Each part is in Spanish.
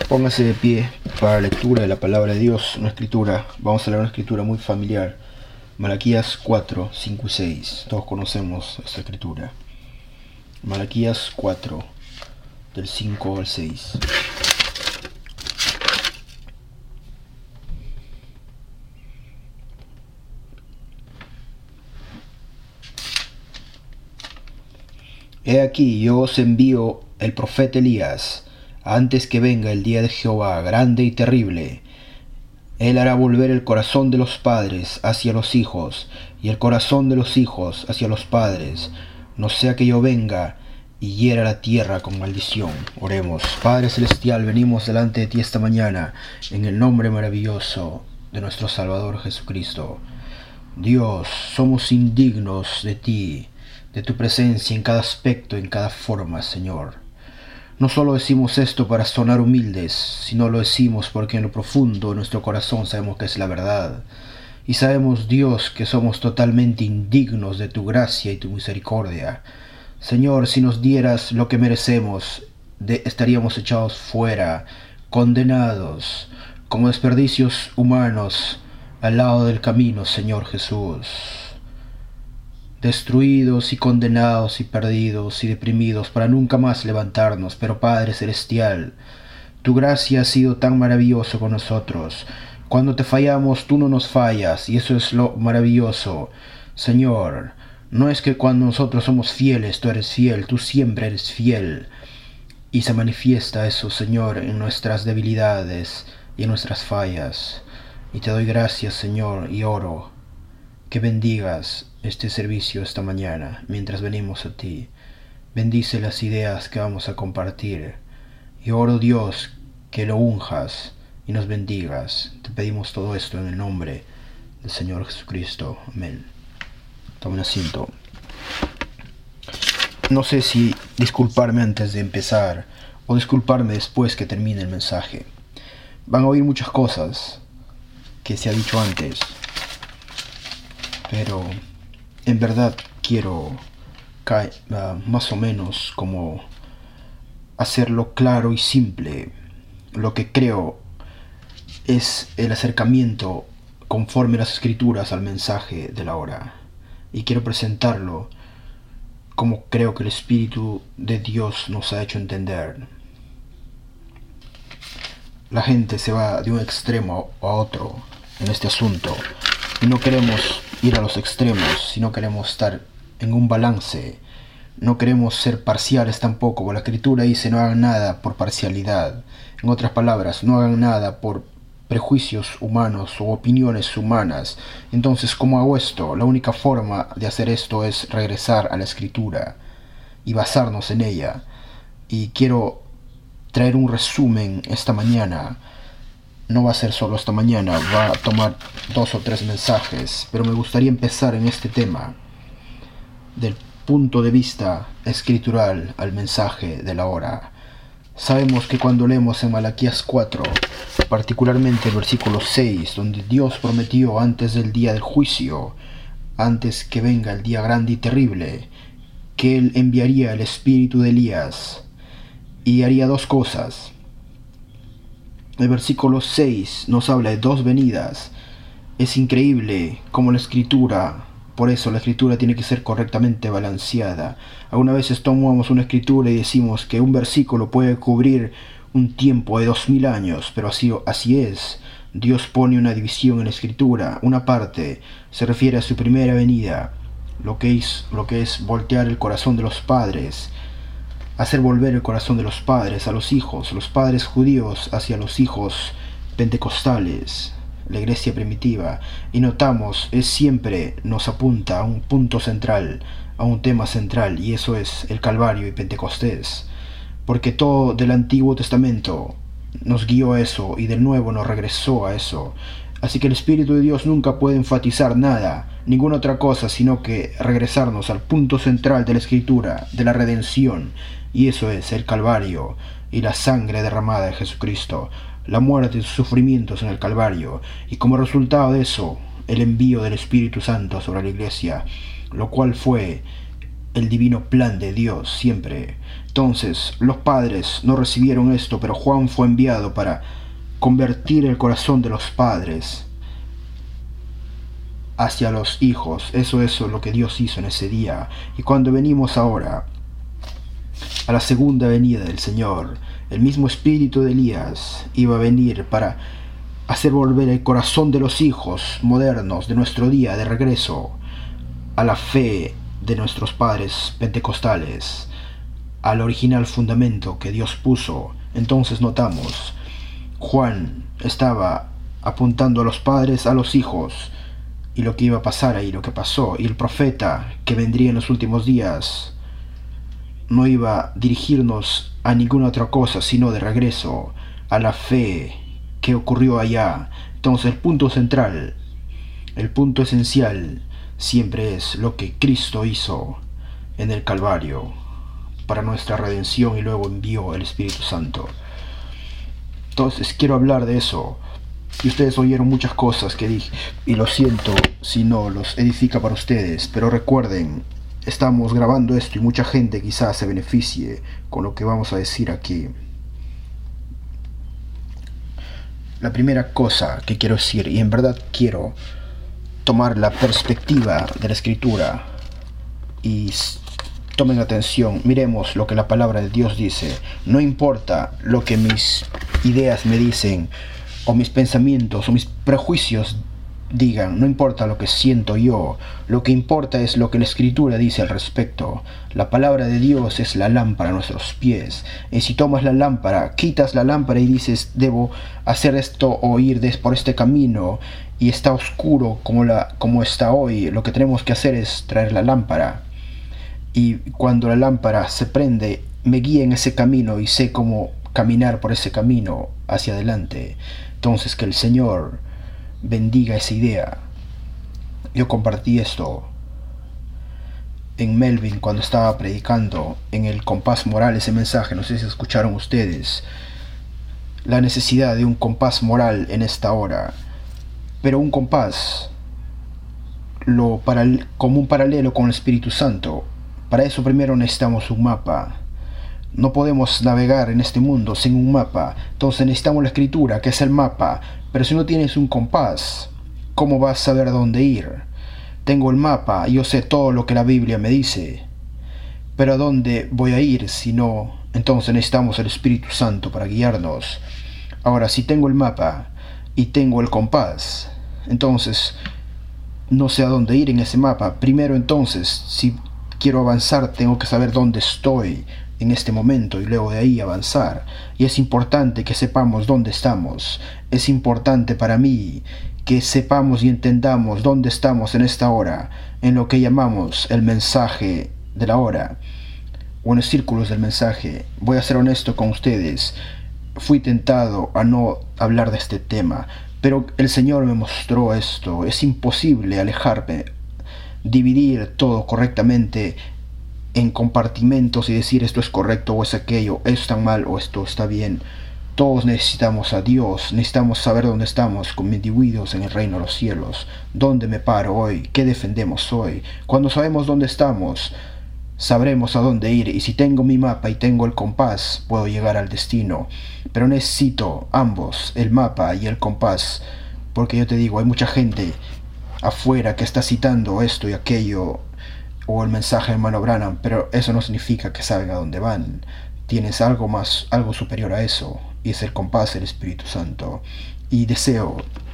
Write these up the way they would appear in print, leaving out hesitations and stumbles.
Póngase de pie para la lectura de la palabra de Dios, una escritura. Vamos a leer una escritura muy familiar. Malaquías 4, 5 y 6. Todos conocemos esta escritura. Malaquías 4, del 5 al 6. He aquí, yo os envío el profeta Elías, antes que venga el día de Jehová, grande y terrible. Él hará volver el corazón de los padres hacia los hijos, y el corazón de los hijos hacia los padres, no sea que yo venga y hiera la tierra con maldición. Oremos. Padre Celestial, venimos delante de ti esta mañana, en el nombre maravilloso de nuestro Salvador Jesucristo. Dios, somos indignos de ti, de tu presencia en cada aspecto, en cada forma, Señor. No solo decimos esto para sonar humildes, sino lo decimos porque en lo profundo de nuestro corazón sabemos que es la verdad. Y sabemos, Dios, que somos totalmente indignos de tu gracia y tu misericordia. Señor, si nos dieras lo que merecemos, estaríamos echados fuera, condenados, como desperdicios humanos, al lado del camino, Señor Jesús. Destruidos y condenados y perdidos y deprimidos para nunca más levantarnos. Pero Padre Celestial, tu gracia ha sido tan maravilloso con nosotros. Cuando te fallamos, tú no nos fallas, y eso es lo maravilloso. Señor, no es que cuando nosotros somos fieles, tú eres fiel, tú siempre eres fiel. Y se manifiesta eso, Señor, en nuestras debilidades y en nuestras fallas. Y te doy gracias, Señor, y oro que bendigas este servicio esta mañana mientras venimos a ti. Bendice las ideas que vamos a compartir. Y oro, Dios, que lo unjas y nos bendigas. Te pedimos todo esto en el nombre del Señor Jesucristo. Amén. Tomen asiento. No sé si disculparme antes de empezar o disculparme después que termine el mensaje. Van a oír muchas cosas que se ha dicho antes, pero en verdad quiero más o menos como hacerlo claro y simple. Lo que creo es el acercamiento conforme a las escrituras al mensaje de la hora. Y quiero presentarlo como creo que el Espíritu de Dios nos ha hecho entender. La gente se va de un extremo a otro en este asunto. Y no queremos ir a los extremos, sino queremos estar en un balance. No queremos ser parciales tampoco, porque la Escritura dice no hagan nada por parcialidad. En otras palabras, no hagan nada por prejuicios humanos o opiniones humanas. Entonces, ¿cómo hago esto? La única forma de hacer esto es regresar a la Escritura y basarnos en ella. Y quiero traer un resumen esta mañana. No va a ser solo esta mañana, va a tomar 2 o 3 mensajes, pero me gustaría empezar en este tema del punto de vista escritural al mensaje de la hora. Sabemos que cuando leemos en Malaquías 4, particularmente el versículo 6, donde Dios prometió antes del día del juicio, antes que venga el día grande y terrible, que Él enviaría el espíritu de Elías y haría 2 cosas. El versículo 6 nos habla de 2 venidas. Es increíble como la escritura, por eso la escritura tiene que ser correctamente balanceada. Algunas veces tomamos una escritura y decimos que un versículo puede cubrir un tiempo de 2000 años, pero así es. Dios pone una división en la escritura. Una parte se refiere a su primera venida, lo que es voltear el corazón de los padres, hacer volver el corazón de los padres a los hijos, los padres judíos hacia los hijos pentecostales, la iglesia primitiva. Y notamos, siempre nos apunta a un punto central, a un tema central, y eso es el Calvario y Pentecostés. Porque todo del Antiguo Testamento nos guió a eso y del Nuevo nos regresó a eso. Así que el Espíritu de Dios nunca puede enfatizar nada, ninguna otra cosa, sino que regresarnos al punto central de la Escritura, de la redención. Y eso es el Calvario y la sangre derramada de Jesucristo, la muerte y sus sufrimientos en el Calvario, y como resultado de eso, el envío del Espíritu Santo sobre la iglesia, lo cual fue el divino plan de Dios siempre. Entonces los padres no recibieron esto, pero Juan fue enviado para convertir el corazón de los padres hacia los hijos. Eso es lo que Dios hizo en ese día. Y cuando venimos ahora a la segunda venida del Señor, el mismo espíritu de Elías iba a venir para hacer volver el corazón de los hijos modernos de nuestro día de regreso a la fe de nuestros padres pentecostales, al original fundamento que Dios puso. Entonces notamos, Juan estaba apuntando a los padres, a los hijos, y lo que iba a pasar ahí, lo que pasó. Y el profeta que vendría en los últimos días no iba a dirigirnos a ninguna otra cosa, sino de regreso a la fe que ocurrió allá. Entonces el punto central, el punto esencial, siempre es lo que Cristo hizo en el Calvario para nuestra redención y luego envió el Espíritu Santo. Entonces quiero hablar de eso. Y ustedes oyeron muchas cosas que dije, y lo siento si no los edifica para ustedes, pero recuerden, estamos grabando esto y mucha gente quizás se beneficie con lo que vamos a decir aquí. La primera cosa que quiero decir, y en verdad quiero tomar la perspectiva de la Escritura, y tomen atención, miremos lo que la palabra de Dios dice. No importa lo que mis ideas me dicen, o mis pensamientos, o mis prejuicios digan, no importa lo que siento yo, lo que importa es lo que la Escritura dice al respecto. La palabra de Dios es la lámpara a nuestros pies, y si tomas la lámpara, quitas la lámpara y dices, debo hacer esto o ir por este camino, y está oscuro como está hoy, lo que tenemos que hacer es traer la lámpara, y cuando la lámpara se prende, me guía en ese camino y sé cómo caminar por ese camino hacia adelante. Entonces que el Señor bendiga esa idea. Yo compartí esto en Melvin cuando estaba predicando en el compás moral, ese mensaje, no sé si escucharon ustedes, la necesidad de un compás moral en esta hora, pero un compás como un paralelo con el Espíritu Santo. Para eso primero necesitamos un mapa. No podemos navegar en este mundo sin un mapa. Entonces necesitamos la Escritura, que es el mapa. Pero si no tienes un compás, ¿cómo vas a saber a dónde ir? Tengo el mapa, yo sé todo lo que la Biblia me dice. Pero ¿a dónde voy a ir si no? Entonces necesitamos el Espíritu Santo para guiarnos. Ahora, si tengo el mapa y tengo el compás, entonces no sé a dónde ir en ese mapa. Primero entonces, si quiero avanzar, tengo que saber dónde estoy en este momento y luego de ahí avanzar. Y es importante que sepamos dónde estamos. Es importante para mí que sepamos y entendamos dónde estamos en esta hora, en lo que llamamos el mensaje de la hora, o en los círculos del mensaje. Voy a ser honesto con ustedes, fui tentado a no hablar de este tema, pero el Señor me mostró esto. Es imposible alejarme, dividir todo correctamente en compartimentos y decir esto es correcto o es aquello, esto está mal o esto está bien. Todos necesitamos a Dios, necesitamos saber dónde estamos como individuos en el reino de los cielos, dónde me paro hoy, qué defendemos hoy. Cuando sabemos dónde estamos, sabremos a dónde ir, y si tengo mi mapa y tengo el compás, puedo llegar al destino. Pero necesito ambos, el mapa y el compás, porque yo te digo, hay mucha gente afuera que está citando esto y aquello, o el mensaje de hermano Branham, pero eso no significa que saben a dónde van. Tienes algo más, algo superior a eso, y es el compás del Espíritu Santo. Y deseo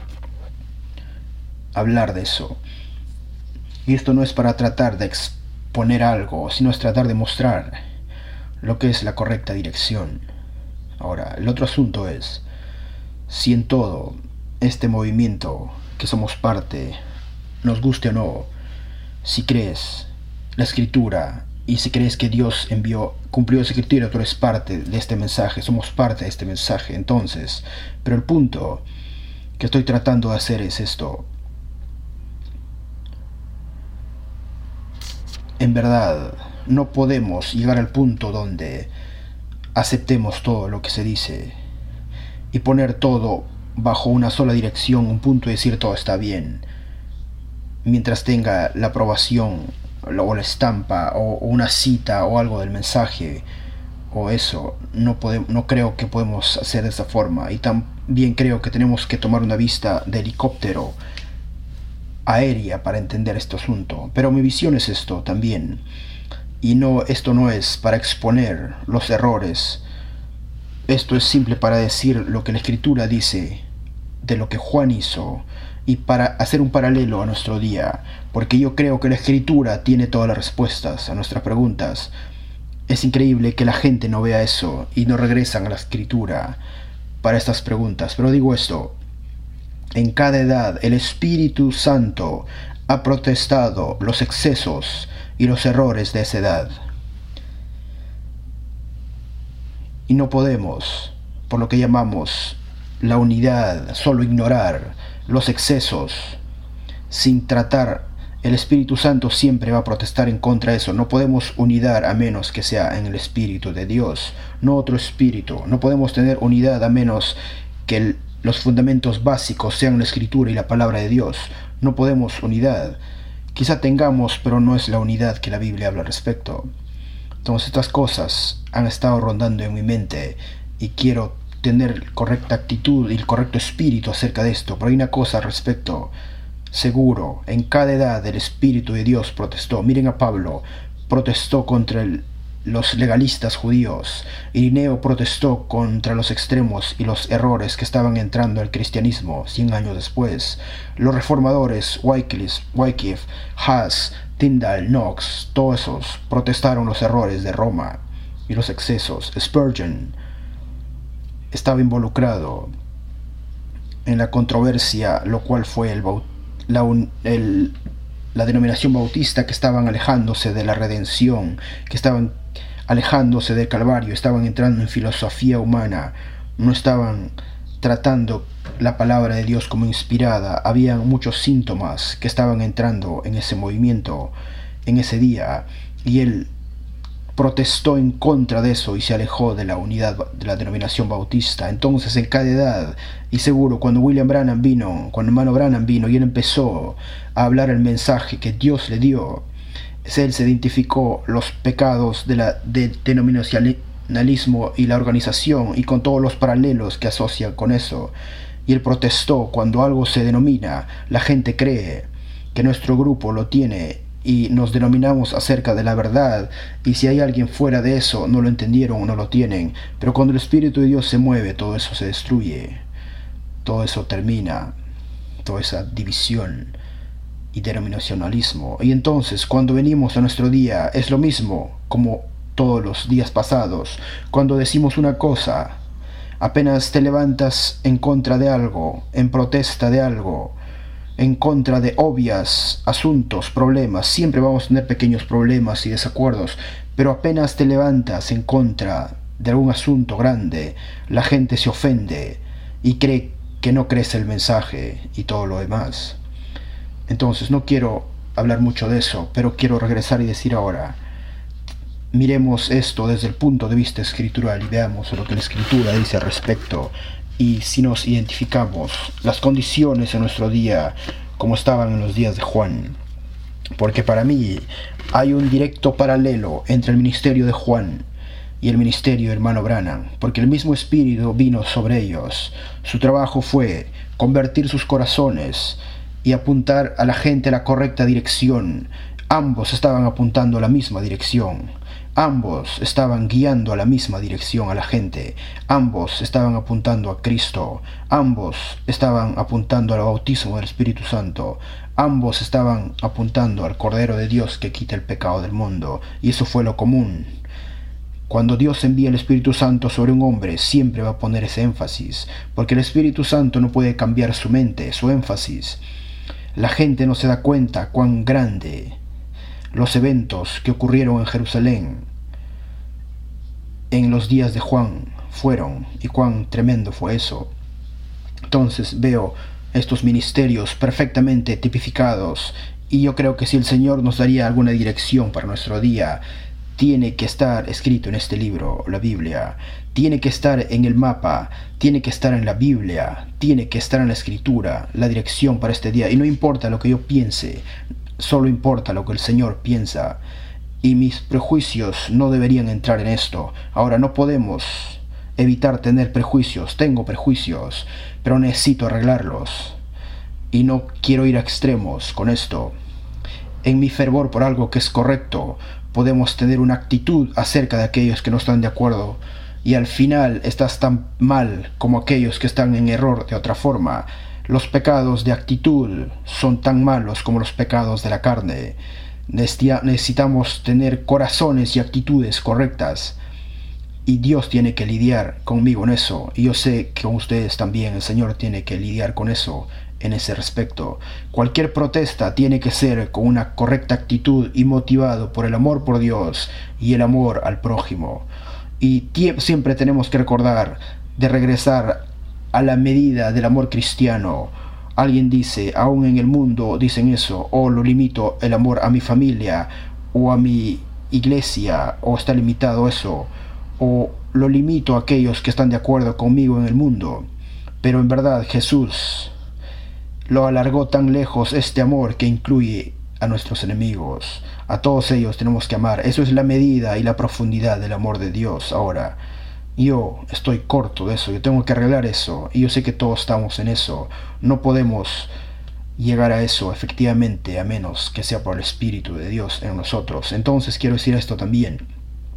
hablar de eso. Y esto no es para tratar de exponer algo, sino es tratar de mostrar lo que es la correcta dirección. Ahora, el otro asunto es, si en todo este movimiento que somos parte, nos guste o no, si crees la Escritura y si crees que Dios cumplió esa Escritura, tú eres parte de este mensaje, somos parte de este mensaje. Entonces, pero el punto que estoy tratando de hacer es esto. En verdad, no podemos llegar al punto donde aceptemos todo lo que se dice y poner todo bajo una sola dirección, un punto y decir todo está bien, mientras tenga la aprobación o la estampa o una cita o algo del mensaje o eso. No creo que podemos hacer de esa forma. Y también creo que tenemos que tomar una vista de helicóptero aérea para entender este asunto. Pero mi visión es esto también. Y esto no es para exponer los errores. Esto es simple para decir lo que la Escritura dice de lo que Juan hizo y para hacer un paralelo a nuestro día, porque yo creo que la Escritura tiene todas las respuestas a nuestras preguntas. Es increíble que la gente no vea eso y no regresan a la Escritura para estas preguntas. Pero digo esto, en cada edad el Espíritu Santo ha protestado los excesos y los errores de esa edad. Y no podemos, por lo que llamamos la unidad, solo ignorar los excesos sin tratar. El Espíritu Santo siempre va a protestar en contra de eso. No podemos unidad a menos que sea en el Espíritu de Dios, no otro espíritu. No podemos tener unidad a menos que los fundamentos básicos sean la Escritura y la palabra de Dios. No podemos unidad. Quizá tengamos, pero no es la unidad que la Biblia habla al respecto. Entonces estas cosas han estado rondando en mi mente y quiero tener correcta actitud y el correcto espíritu acerca de esto. Pero hay una cosa al respecto. Seguro, en cada edad el Espíritu de Dios protestó. Miren a Pablo, protestó contra los legalistas judíos. Irineo protestó contra los extremos y los errores que estaban entrando al cristianismo 100 años después. Los reformadores, Wycliffe, Huss, Tyndale, Knox, todos esos protestaron los errores de Roma y los excesos. Spurgeon estaba involucrado en la controversia, lo cual fue la denominación bautista, que estaban alejándose de la redención, que estaban alejándose del Calvario, estaban entrando en filosofía humana, no estaban tratando la palabra de Dios como inspirada. Había muchos síntomas que estaban entrando en ese movimiento en ese día, y él protestó en contra de eso y se alejó de la unidad de la denominación bautista. Entonces en cada edad, y seguro cuando hermano Branham vino y él empezó a hablar el mensaje que Dios le dio, él se identificó los pecados del denominacionalismo y la organización, y con todos los paralelos que asocian con eso. Y él protestó: cuando algo se denomina, la gente cree que nuestro grupo lo tiene y nos denominamos acerca de la verdad, y si hay alguien fuera de eso, no lo entendieron o no lo tienen. Pero cuando el Espíritu de Dios se mueve, todo eso se destruye, todo eso termina, toda esa división y denominacionalismo. Y entonces cuando venimos a nuestro día es lo mismo como todos los días pasados. Cuando decimos una cosa, apenas te levantas en contra de algo, en protesta de algo, en contra de obvias asuntos, problemas, siempre vamos a tener pequeños problemas y desacuerdos, pero apenas te levantas en contra de algún asunto grande, la gente se ofende y cree que no crees el mensaje y todo lo demás. Entonces no quiero hablar mucho de eso, pero quiero regresar y decir ahora: miremos esto desde el punto de vista escritural y veamos lo que la Escritura dice al respecto. Y si nos identificamos las condiciones en nuestro día como estaban en los días de Juan, porque para mí hay un directo paralelo entre el ministerio de Juan y el ministerio de hermano Branham, porque el mismo Espíritu vino sobre ellos. Su trabajo fue convertir sus corazones y apuntar a la gente a la correcta dirección. Ambos estaban apuntando a la misma dirección. Ambos estaban guiando a la misma dirección a la gente. Ambos estaban apuntando a Cristo. Ambos estaban apuntando al bautismo del Espíritu Santo. Ambos estaban apuntando al Cordero de Dios que quita el pecado del mundo. Y eso fue lo común. Cuando Dios envía el Espíritu Santo sobre un hombre, siempre va a poner ese énfasis, porque el Espíritu Santo no puede cambiar su mente, su énfasis. La gente no se da cuenta cuán grande los eventos que ocurrieron en Jerusalén en los días de Juan fueron, y cuán tremendo fue eso. Entonces veo estos ministerios perfectamente tipificados, y yo creo que si el Señor nos daría alguna dirección para nuestro día, tiene que estar escrito en este libro, la Biblia. Tiene que estar en el mapa, tiene que estar en la Biblia, tiene que estar en la Escritura, la dirección para este día. Y no importa lo que yo piense, solo importa lo que el Señor piensa. y mis prejuicios no deberían entrar en esto. Ahora, no podemos evitar tener prejuicios. Tengo prejuicios, pero necesito arreglarlos. Y no quiero ir a extremos con esto. En mi fervor por algo que es correcto, podemos tener una actitud acerca de aquellos que no están de acuerdo, y al final estás tan mal como aquellos que están en error de otra forma. Los pecados de actitud son tan malos como los pecados de la carne. Necesitamos tener corazones y actitudes correctas, y Dios tiene que lidiar conmigo en eso, y yo sé que con ustedes también el Señor tiene que lidiar con eso en ese respecto. Cualquier protesta tiene que ser con una correcta actitud y motivado por el amor por Dios y el amor al prójimo. Y siempre tenemos que recordar de regresar a la medida del amor cristiano. Alguien dice, aún en el mundo dicen eso, o lo limito el amor a mi familia o a mi iglesia, o está limitado eso, o lo limito a aquellos que están de acuerdo conmigo en el mundo. Pero en verdad Jesús lo alargó tan lejos este amor que incluye a nuestros enemigos. A todos ellos tenemos que amar. Eso es la medida y la profundidad del amor de Dios. Ahora, yo estoy corto de eso, yo tengo que arreglar eso, y yo sé que todos estamos en eso. No podemos llegar a eso efectivamente a menos que sea por el Espíritu de Dios en nosotros. Entonces quiero decir esto también.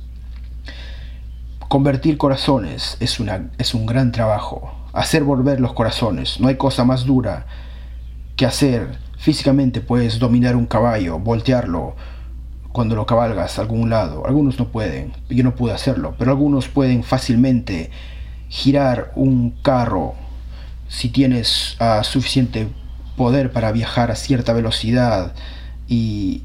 Convertir corazones es un gran trabajo. Hacer volver los corazones. No hay cosa más dura que hacer. Físicamente puedes dominar un caballo, voltearlo cuando lo cabalgas a algún lado. Algunos no pueden, yo no pude hacerlo, pero algunos pueden fácilmente girar un carro si tienes suficiente poder para viajar a cierta velocidad, y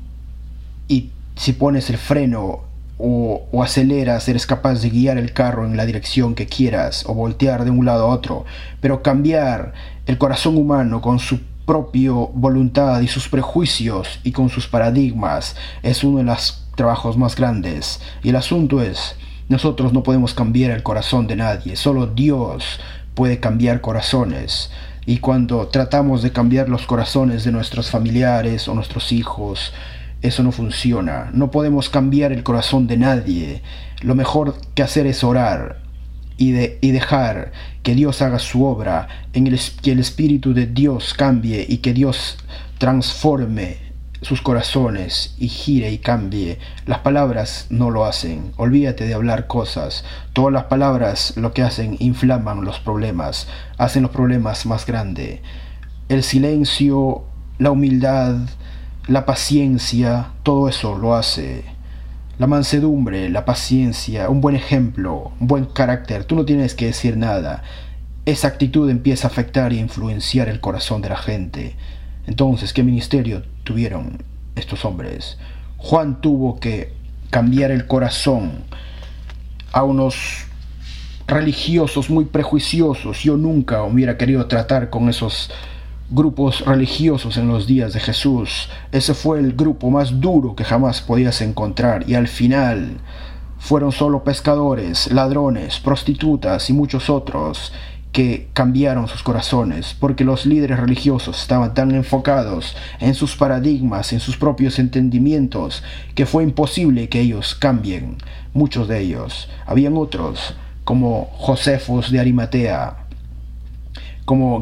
si pones el freno o aceleras, eres capaz de guiar el carro en la dirección que quieras o voltear de un lado a otro. Pero cambiar el corazón humano con su propia voluntad y sus prejuicios y con sus paradigmas es uno de los trabajos más grandes. Y el asunto es, nosotros no podemos cambiar el corazón de nadie, solo Dios puede cambiar corazones. Y cuando tratamos de cambiar los corazones de nuestros familiares o nuestros hijos, eso no funciona. No podemos cambiar el corazón de nadie. Lo mejor que hacer es orar y dejar que Dios haga su obra, que el Espíritu de Dios cambie y que Dios transforme sus corazones y gire y cambie. Las palabras no lo hacen. Olvídate de hablar cosas. Todas las palabras lo que hacen, inflaman los problemas, hacen los problemas más grandes. El silencio, la humildad, la paciencia, todo eso lo hace. La mansedumbre, la paciencia, un buen ejemplo, un buen carácter. Tú no tienes que decir nada. Esa actitud empieza a afectar e influenciar el corazón de la gente. Entonces, ¿qué ministerio tuvieron estos hombres? Juan tuvo que cambiar el corazón a unos religiosos muy prejuiciosos. Yo nunca hubiera querido tratar con esos grupos religiosos en los días de Jesús. Ese fue el grupo más duro que jamás podías encontrar, y al final fueron solo pescadores, ladrones, prostitutas y muchos otros que cambiaron sus corazones, porque los líderes religiosos estaban tan enfocados en sus paradigmas, en sus propios entendimientos, que fue imposible que ellos cambien. Muchos de ellos. Habían otros como Josefos de Arimatea, como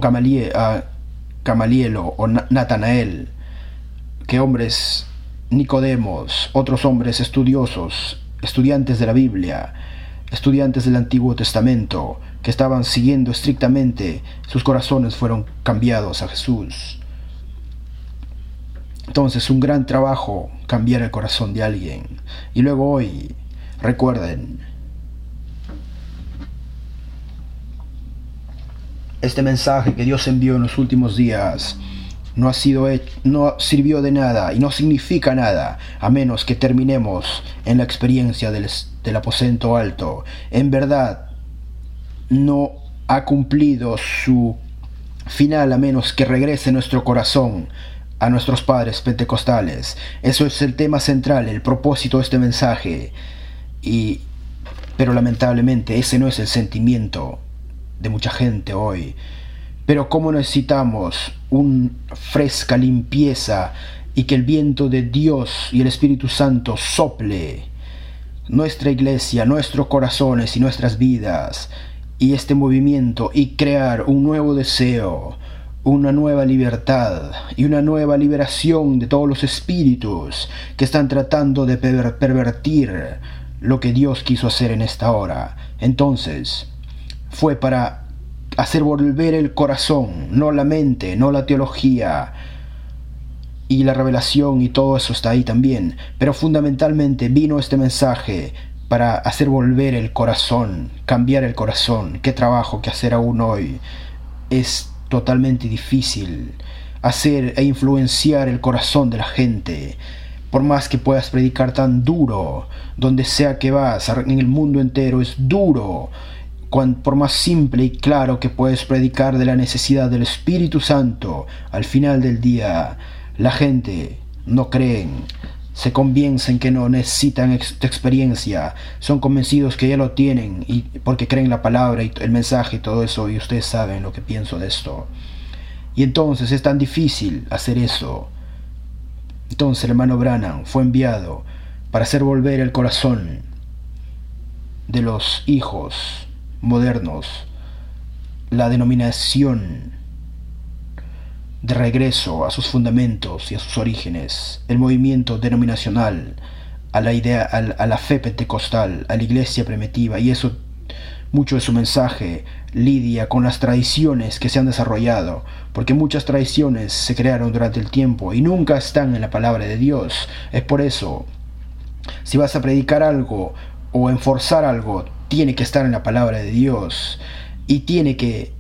Gamaliel o Natanael, que hombres, Nicodemos, otros hombres estudiosos, estudiantes de la Biblia, estudiantes del Antiguo Testamento, que estaban siguiendo estrictamente, sus corazones fueron cambiados a Jesús. Entonces, un gran trabajo cambiar el corazón de alguien. Y luego hoy, recuerden, este mensaje que Dios envió en los últimos días no sirvió de nada y no significa nada a menos que terminemos en la experiencia del aposento alto. En verdad, no ha cumplido su final a menos que regrese nuestro corazón a nuestros padres pentecostales. Eso es el tema central, el propósito de este mensaje. Pero lamentablemente ese no es el sentimiento de mucha gente hoy. Pero cómo necesitamos una fresca limpieza y que el viento de Dios y el Espíritu Santo sople nuestra iglesia, nuestros corazones y nuestras vidas, y este movimiento, y crear un nuevo deseo, una nueva libertad y una nueva liberación de todos los espíritus que están tratando de pervertir lo que Dios quiso hacer en esta hora. Entonces, fue para hacer volver el corazón, no la mente, no la teología, y la revelación y todo eso está ahí también, pero fundamentalmente vino este mensaje para hacer volver el corazón, cambiar el corazón. Qué trabajo que hacer aún hoy. Es totalmente difícil hacer e influenciar el corazón de la gente. Por más que puedas predicar tan duro, donde sea que vas, en el mundo entero es duro. Por más simple y claro que puedes predicar de la necesidad del Espíritu Santo, al final del día la gente no creen, se convencen que no necesitan experiencia, son convencidos que ya lo tienen y porque creen la palabra y el mensaje y todo eso, y ustedes saben lo que pienso de esto. Y entonces es tan difícil hacer eso. Entonces el hermano Branham fue enviado para hacer volver el corazón de los hijos modernos, la denominación de regreso a sus fundamentos y a sus orígenes, el movimiento denominacional, a la idea, a la fe pentecostal, a la iglesia primitiva, y eso, mucho de su mensaje lidia con las tradiciones que se han desarrollado, porque muchas tradiciones se crearon durante el tiempo y nunca están en la palabra de Dios. Es por eso, si vas a predicar algo o enforzar algo, tiene que estar en la palabra de Dios y tiene que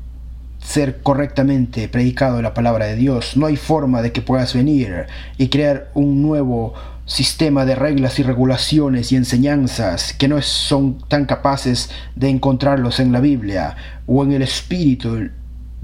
ser correctamente predicado la palabra de Dios. No hay forma de que puedas venir y crear un nuevo sistema de reglas y regulaciones y enseñanzas que no son tan capaces de encontrarlos en la Biblia o en el Espíritu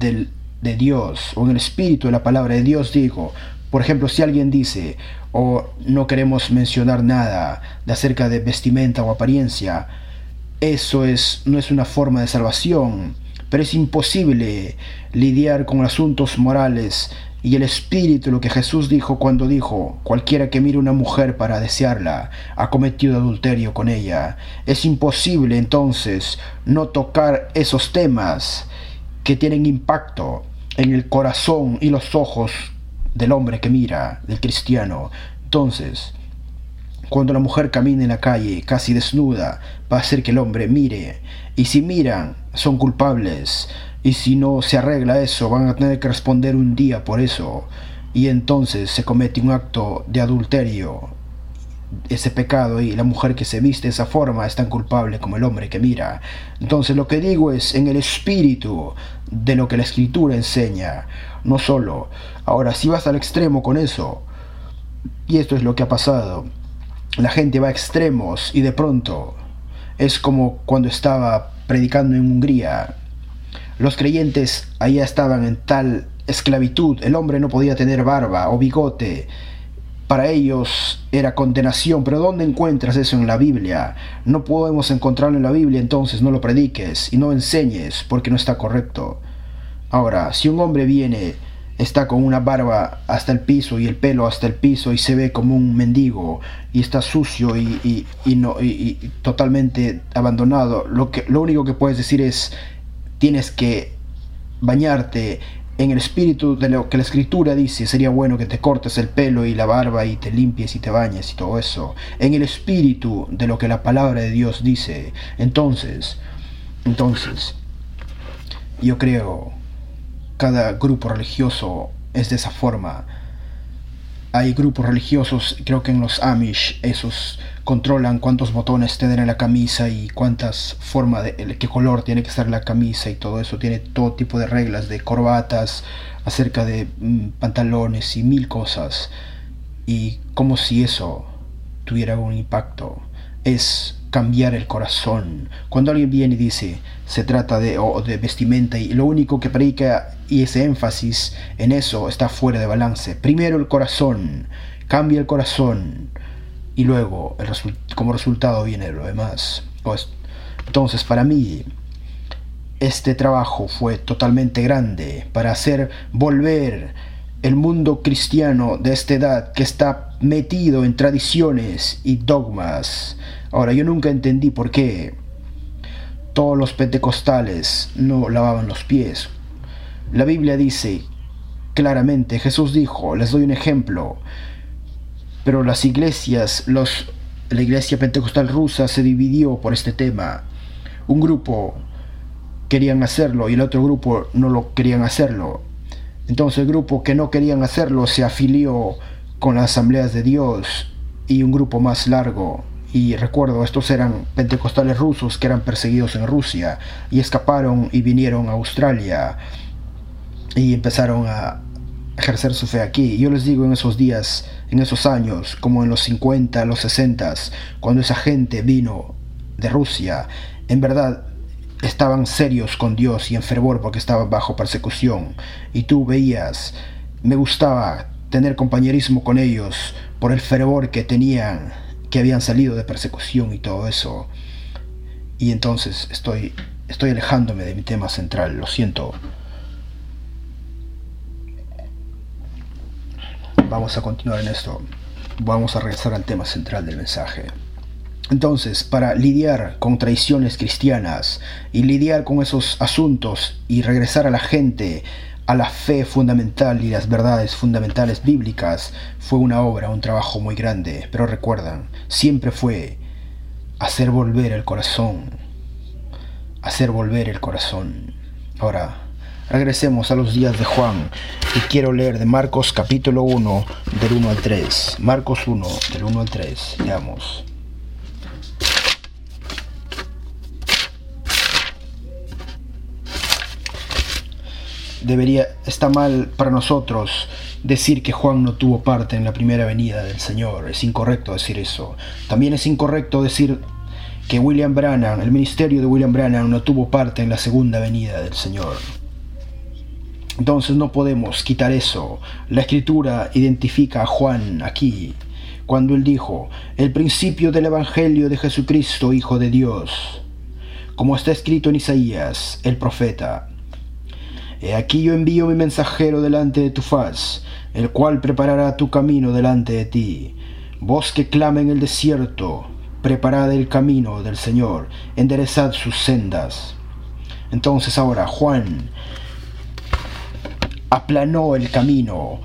de Dios o en el Espíritu de la palabra de Dios. Digo, por ejemplo, si alguien dice, no queremos mencionar nada de acerca de vestimenta o apariencia, eso no es una forma de salvación. Pero es imposible lidiar con asuntos morales y el espíritu, lo que Jesús dijo cuando dijo: cualquiera que mire una mujer para desearla ha cometido adulterio con ella. Es imposible entonces no tocar esos temas que tienen impacto en el corazón y los ojos del hombre que mira, del cristiano. Entonces, cuando la mujer camina en la calle casi desnuda, va a hacer que el hombre mire. Y si miran, son culpables. Y si no se arregla eso, van a tener que responder un día por eso. Y entonces se comete un acto de adulterio, ese pecado, y la mujer que se viste de esa forma es tan culpable como el hombre que mira. Entonces lo que digo es en el espíritu de lo que la Escritura enseña, no solo. Ahora, si vas al extremo con eso, y esto es lo que ha pasado, la gente va a extremos y de pronto es como cuando estaba predicando en Hungría. Los creyentes allá estaban en tal esclavitud, el hombre no podía tener barba o bigote. Para ellos era condenación. Pero ¿dónde encuentras eso en la Biblia? No podemos encontrarlo en la Biblia, entonces no lo prediques y no enseñes porque no está correcto. Ahora, si un hombre está con una barba hasta el piso y el pelo hasta el piso y se ve como un mendigo y está sucio y totalmente abandonado, lo único que puedes decir es: tienes que bañarte en el espíritu de lo que la Escritura dice. Sería bueno que te cortes el pelo y la barba y te limpies y te bañes y todo eso, en el espíritu de lo que la palabra de Dios dice. Entonces yo creo cada grupo religioso es de esa forma. Hay grupos religiosos, creo que en los Amish, esos controlan cuántos botones tener en la camisa y qué color tiene que estar la camisa y todo eso. Tiene todo tipo de reglas, de corbatas, acerca de pantalones y mil cosas. Y como si eso tuviera un impacto. Es cambiar el corazón. Cuando alguien viene y dice, se trata de vestimenta, y lo único que predica y ese énfasis en eso está fuera de balance. Primero el corazón, cambia el corazón y luego como resultado viene lo demás. Pues, entonces para mí este trabajo fue totalmente grande para hacer volver el mundo cristiano de esta edad que está metido en tradiciones y dogmas. Ahora, yo nunca entendí por qué todos los pentecostales no lavaban los pies. La Biblia dice claramente, Jesús dijo, les doy un ejemplo, pero las iglesias, la iglesia pentecostal rusa se dividió por este tema. Un grupo querían hacerlo y el otro grupo no lo querían hacerlo. Entonces el grupo que no querían hacerlo se afilió con las Asambleas de Dios y un grupo más largo. Y recuerdo, estos eran pentecostales rusos que eran perseguidos en Rusia y escaparon y vinieron a Australia y empezaron a ejercer su fe aquí. Yo les digo, en esos días, en esos años, como en los 50, los 60, cuando esa gente vino de Rusia, en verdad estaban serios con Dios y en fervor porque estaban bajo persecución. Y tú veías, me gustaba tener compañerismo con ellos por el fervor que tenían, que habían salido de persecución y todo eso. Y entonces estoy alejándome de mi tema central, lo siento. Vamos a continuar en esto. Vamos a regresar al tema central del mensaje. Entonces, para lidiar con traiciones cristianas y lidiar con esos asuntos y regresar a la gente a la fe fundamental y las verdades fundamentales bíblicas, fue una obra, un trabajo muy grande. Pero recuerdan, siempre fue hacer volver el corazón. Hacer volver el corazón. Ahora, regresemos a los días de Juan y quiero leer de Marcos capítulo 1 del 1 al 3. Marcos 1 del 1 al 3. Leamos. Está mal para nosotros decir que Juan no tuvo parte en la primera venida del Señor. Es incorrecto decir eso. También es incorrecto decir que William Branham, el ministerio de William Branham, no tuvo parte en la segunda venida del Señor. Entonces no podemos quitar eso. La Escritura identifica a Juan aquí, cuando él dijo, el principio del Evangelio de Jesucristo, Hijo de Dios, como está escrito en Isaías, el profeta. He aquí yo envío mi mensajero delante de tu faz, el cual preparará tu camino delante de ti. Voz que clama en el desierto, preparad el camino del Señor, enderezad sus sendas. Entonces ahora Juan aplanó el camino,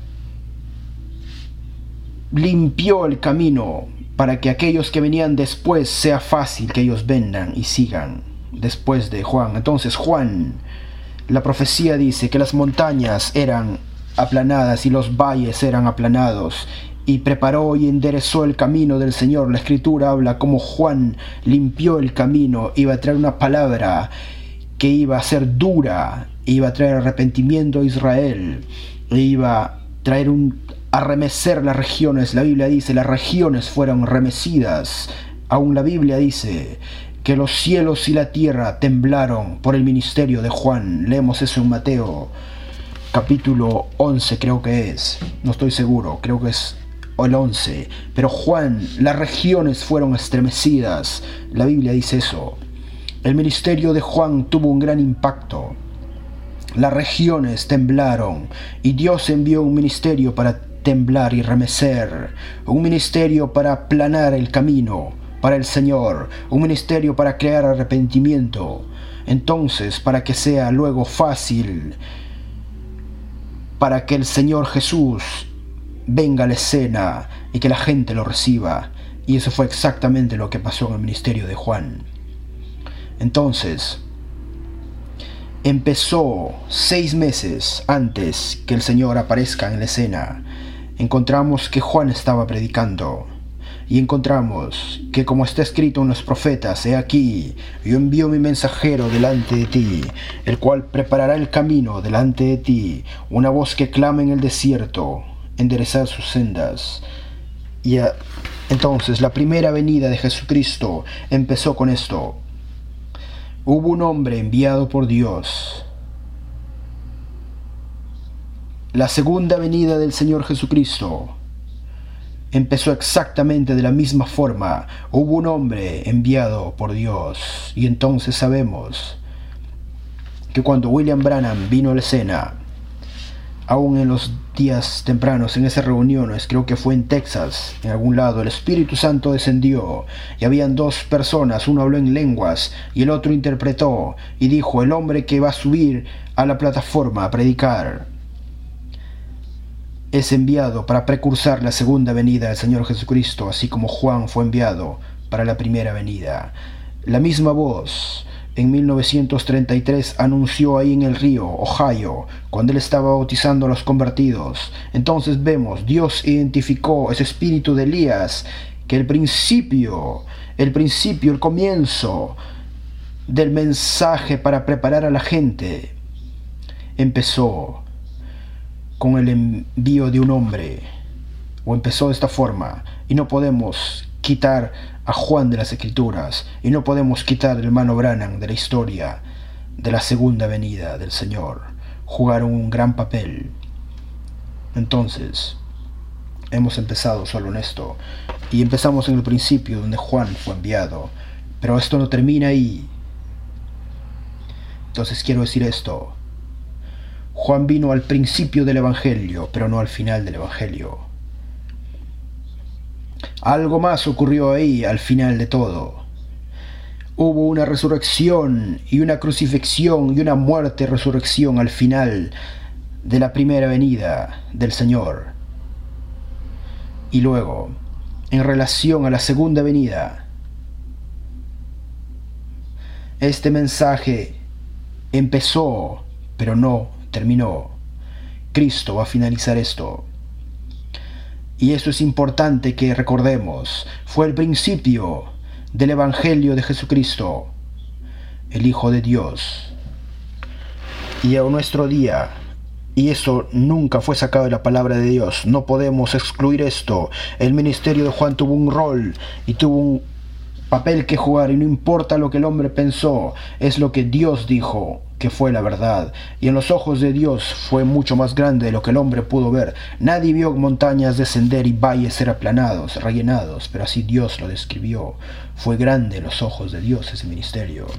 limpió el camino para que aquellos que venían después sea fácil que ellos vengan y sigan después de Juan. Entonces Juan, la profecía dice que las montañas eran aplanadas y los valles eran aplanados, y preparó y enderezó el camino del Señor. La Escritura habla como Juan limpió el camino, iba a traer una palabra que iba a ser dura, iba a traer arrepentimiento a Israel, e iba a traer a remecer las regiones. La Biblia dice, las regiones fueron remecidas. Aún la Biblia dice que los cielos y la tierra temblaron por el ministerio de Juan. Leemos eso en Mateo capítulo 11, creo que es, no estoy seguro, creo que es el 11. Pero Juan, las regiones fueron estremecidas. La Biblia dice eso. El ministerio de Juan tuvo un gran impacto. Las regiones temblaron y Dios envió un ministerio para temblar y remecer, un ministerio para aplanar el camino para el Señor, un ministerio para crear arrepentimiento. Entonces, para que sea luego fácil, para que el Señor Jesús venga a la escena y que la gente lo reciba. Y eso fue exactamente lo que pasó en el ministerio de Juan. Entonces, empezó 6 meses antes que el Señor aparezca en la escena. Encontramos que Juan estaba predicando. Y encontramos que, como está escrito en los profetas, he aquí, yo envío mi mensajero delante de ti, el cual preparará el camino delante de ti, una voz que clama en el desierto, enderezad sus sendas. Y entonces la primera venida de Jesucristo empezó con esto. Hubo un hombre enviado por Dios. La segunda venida del Señor Jesucristo empezó exactamente de la misma forma. Hubo un hombre enviado por Dios. Y entonces sabemos que cuando William Branham vino a la escena, aún en los días tempranos, en esas reuniones, creo que fue en Texas, en algún lado, el Espíritu Santo descendió y habían dos personas, uno habló en lenguas y el otro interpretó y dijo: el hombre que va a subir a la plataforma a predicar es enviado para precursar la segunda venida del Señor Jesucristo, así como Juan fue enviado para la primera venida. La misma voz en 1933 anunció ahí en el río Ohio, cuando él estaba bautizando a los convertidos. Entonces vemos, Dios identificó ese espíritu de Elías, que el comienzo del mensaje para preparar a la gente empezó con el envío de un hombre, o empezó de esta forma, y no podemos quitar a Juan de las Escrituras, y no podemos quitar al hermano Branham de la historia de la segunda venida del Señor. Jugaron un gran papel. Entonces, hemos empezado solo en esto, y empezamos en el principio donde Juan fue enviado, pero esto no termina ahí. Entonces quiero decir esto: Juan vino al principio del Evangelio, pero no al final del Evangelio. Algo más ocurrió ahí al final de todo. Hubo una resurrección y una crucifixión y una muerte-resurrección al final de la primera venida del Señor. Y luego, en relación a la segunda venida, este mensaje empezó, pero no terminó. Cristo va a finalizar esto. Y eso es importante que recordemos. Fue el principio del Evangelio de Jesucristo, el Hijo de Dios. Y a nuestro día, y eso nunca fue sacado de la palabra de Dios, no podemos excluir esto. El ministerio de Juan tuvo un rol y tuvo un papel que jugar, y no importa lo que el hombre pensó, es lo que Dios dijo que fue la verdad, y en los ojos de Dios fue mucho más grande de lo que el hombre pudo ver. Nadie vio montañas descender y valles ser aplanados, rellenados, pero así Dios lo describió. Fue grande en los ojos de Dios ese ministerio.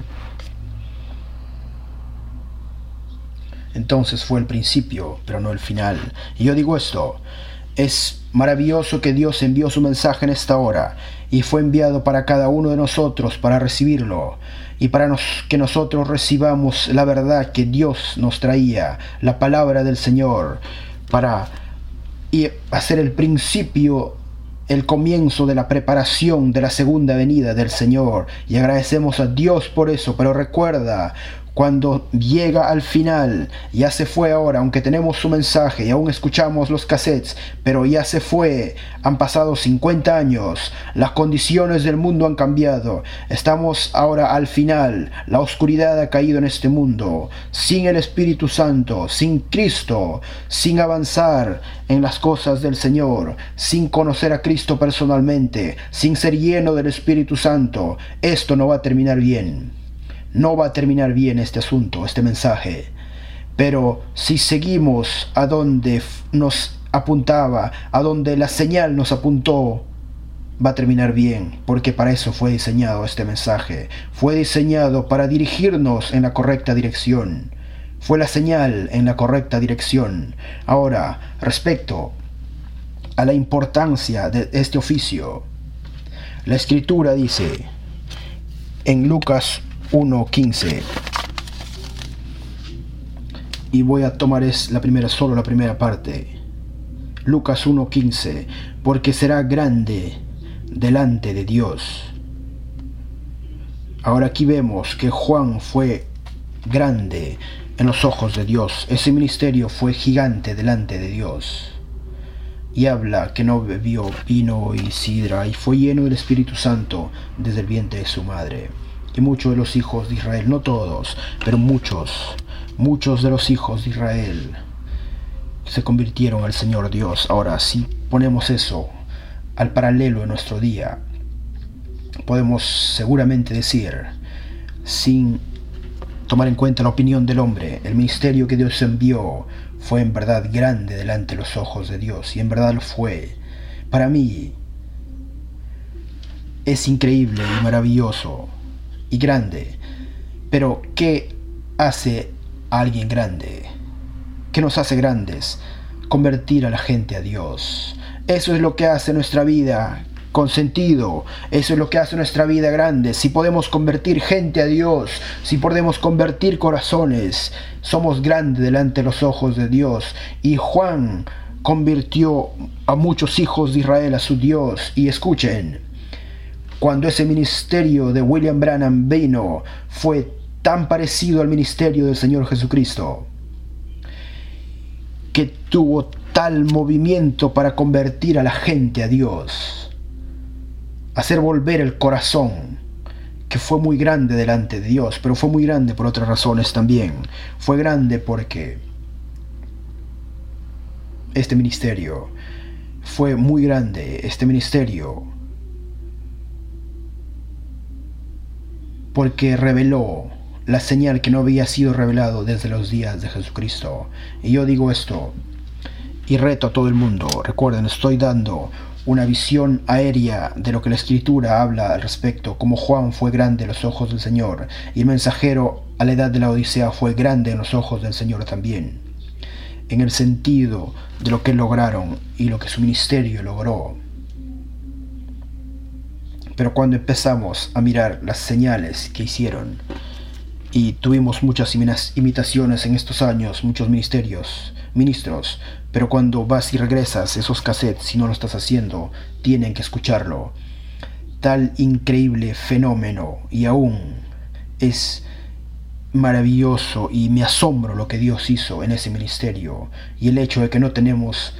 Entonces fue el principio, pero no el final. Y yo digo esto: es maravilloso que Dios envió su mensaje en esta hora, y fue enviado para cada uno de nosotros para recibirlo, y para que nosotros recibamos la verdad que Dios nos traía, la palabra del Señor, para hacer el principio, el comienzo de la preparación de la segunda venida del Señor. Y agradecemos a Dios por eso. Pero recuerda, cuando llega al final, ya se fue ahora, aunque tenemos su mensaje y aún escuchamos los cassettes, pero ya se fue, han pasado 50 años, las condiciones del mundo han cambiado, estamos ahora al final, la oscuridad ha caído en este mundo, sin el Espíritu Santo, sin Cristo, sin avanzar en las cosas del Señor, sin conocer a Cristo personalmente, sin ser lleno del Espíritu Santo. Esto no va a terminar bien. No va a terminar bien este asunto, este mensaje. Pero si seguimos a donde nos apuntaba, a donde la señal nos apuntó, va a terminar bien, porque para eso fue diseñado este mensaje. Fue diseñado para dirigirnos en la correcta dirección. Fue la señal en la correcta dirección. Ahora, respecto a la importancia de este oficio, la Escritura dice en Lucas 1:15, y voy a tomar solo la primera parte. Lucas 1:15: porque será grande delante de Dios. Ahora aquí vemos que Juan fue grande en los ojos de Dios. Ese ministerio fue gigante delante de Dios. Y habla que no bebió vino y sidra, y fue lleno del Espíritu Santo desde el vientre de su madre. Y muchos de los hijos de Israel, no todos, pero muchos de los hijos de Israel se convirtieron al Señor Dios. Ahora, si ponemos eso al paralelo en nuestro día, podemos seguramente decir, sin tomar en cuenta la opinión del hombre, el ministerio que Dios envió fue en verdad grande delante de los ojos de Dios, y en verdad lo fue. Para mí es increíble y maravilloso y grande. Pero ¿qué hace a alguien grande. ¿Qué nos hace grandes? Convertir a la gente a Dios. Eso es lo que hace nuestra vida con sentido. Eso es lo que hace nuestra vida grande. Si podemos convertir gente a Dios, si podemos convertir corazones, somos grandes delante de los ojos de Dios. Y Juan convirtió a muchos hijos de Israel a su Dios. Y escuchen, cuando ese ministerio de William Branham vino, fue tan parecido al ministerio del Señor Jesucristo, que tuvo tal movimiento para convertir a la gente a Dios, hacer volver el corazón, que fue muy grande delante de Dios, pero fue muy grande por otras razones también. Fue grande porque este ministerio fue muy grande, porque reveló la señal que no había sido revelado desde los días de Jesucristo. Y yo digo esto y reto a todo el mundo. Recuerden, estoy dando una visión aérea de lo que la Escritura habla al respecto, como Juan fue grande en los ojos del Señor, y el mensajero a la edad de la Odisea fue grande en los ojos del Señor también, en el sentido de lo que lograron y lo que su ministerio logró. Pero cuando empezamos a mirar las señales que hicieron, y tuvimos muchas imitaciones en estos años, muchos ministros, pero cuando vas y regresas esos cassettes, si no lo estás haciendo, tienen que escucharlo. Tal increíble fenómeno, y aún es maravilloso, y me asombro lo que Dios hizo en ese ministerio, y el hecho de que no tenemos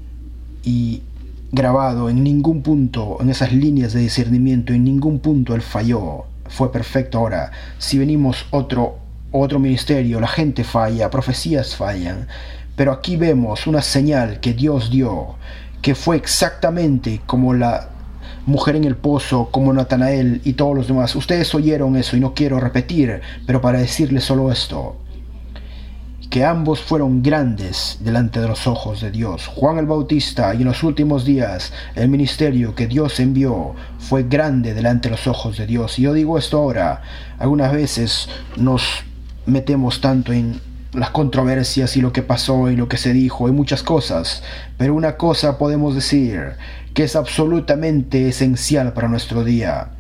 y grabado en ningún punto, en esas líneas de discernimiento, en ningún punto Él falló, fue perfecto. Ahora, si venimos otro ministerio, la gente falla, profecías fallan, pero aquí vemos una señal que Dios dio, que fue exactamente como la mujer en el pozo, como Natanael y todos los demás. Ustedes oyeron eso y no quiero repetir, pero para decirles solo esto, que ambos fueron grandes delante de los ojos de Dios. Juan el Bautista, y en los últimos días el ministerio que Dios envió, fue grande delante de los ojos de Dios. Y yo digo esto ahora, algunas veces nos metemos tanto en las controversias y lo que pasó y lo que se dijo y muchas cosas, pero una cosa podemos decir que es absolutamente esencial para nuestro día.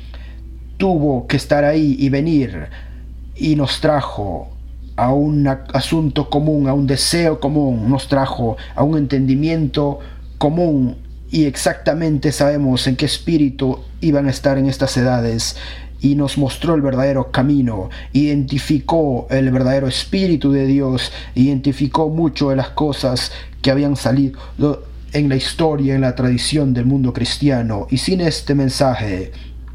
Tuvo que estar ahí y venir, y nos trajo a un asunto común, a un deseo común, nos trajo a un entendimiento común, y exactamente sabemos en qué espíritu iban a estar en estas edades, y nos mostró el verdadero camino, identificó el verdadero espíritu de Dios, identificó mucho de las cosas que habían salido en la historia, en la tradición del mundo cristiano, y sin este mensaje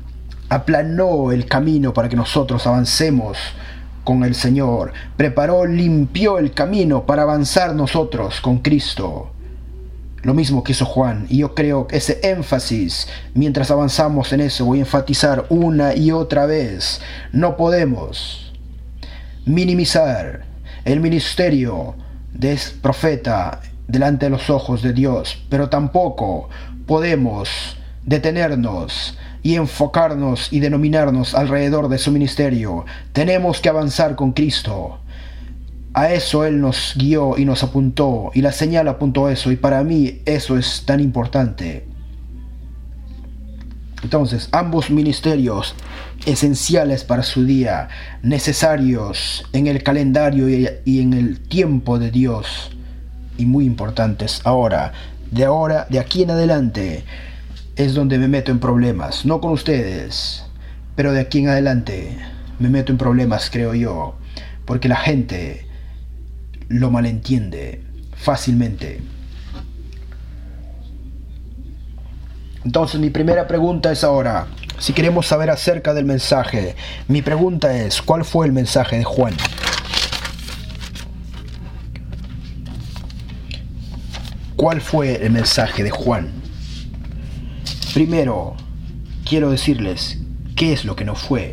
aplanó el camino para que nosotros avancemos con el Señor, preparó, limpió el camino para avanzar nosotros con Cristo. Lo mismo que hizo Juan, y yo creo que ese énfasis, mientras avanzamos en eso, voy a enfatizar una y otra vez, no podemos minimizar el ministerio de ese profeta delante de los ojos de Dios, pero tampoco podemos detenernos y enfocarnos y denominarnos alrededor de su ministerio. Tenemos que avanzar con Cristo. A eso Él nos guió y nos apuntó, y la señal apuntó eso, y para mí eso es tan importante. Entonces, ambos ministerios esenciales para su día, necesarios en el calendario y en el tiempo de Dios, y muy importantes. De aquí en adelante es donde me meto en problemas, no con ustedes, pero de aquí en adelante me meto en problemas, creo yo, porque la gente lo malentiende fácilmente. Entonces mi primera pregunta es ahora, si queremos saber acerca del mensaje, mi pregunta es, ¿cuál fue el mensaje de Juan? ¿Cuál fue el mensaje de Juan? Primero, quiero decirles qué es lo que no fue.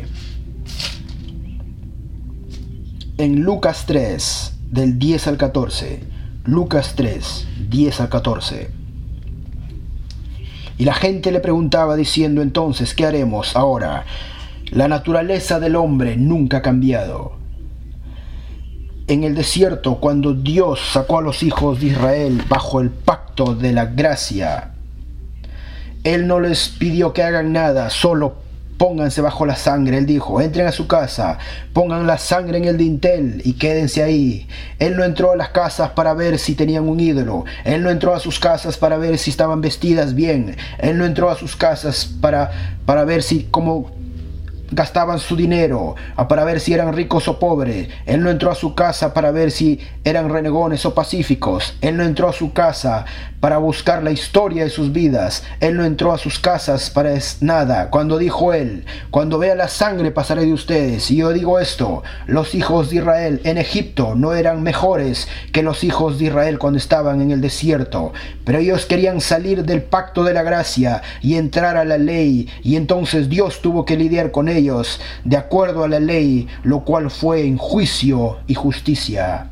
En Lucas 3, del 10 al 14, Lucas 3, 10 al 14. Y la gente le preguntaba diciendo, entonces, ¿qué haremos ahora? La naturaleza del hombre nunca ha cambiado. en el desierto, cuando Dios sacó a los hijos de Israel bajo el pacto de la gracia, Él no les pidió que hagan nada, solo pónganse bajo la sangre. Él dijo, entren a su casa, pongan la sangre en el dintel y quédense ahí. Él no entró a las casas para ver si tenían un ídolo. Él no entró a sus casas para ver si estaban vestidas bien. Él no entró a sus casas para ver si cómo gastaban su dinero, para ver si eran ricos o pobres. Él no entró a su casa para ver si eran renegones o pacíficos. Él no entró a su casa para buscar la historia de sus vidas. Él no entró a sus casas para nada. Cuando dijo Él, cuando vea la sangre pasaré de ustedes. Y yo digo esto, los hijos de Israel en Egipto no eran mejores que los hijos de Israel cuando estaban en el desierto, pero ellos querían salir del pacto de la gracia y entrar a la ley, y entonces Dios tuvo que lidiar con ellos de acuerdo a la ley, lo cual fue en juicio y justicia.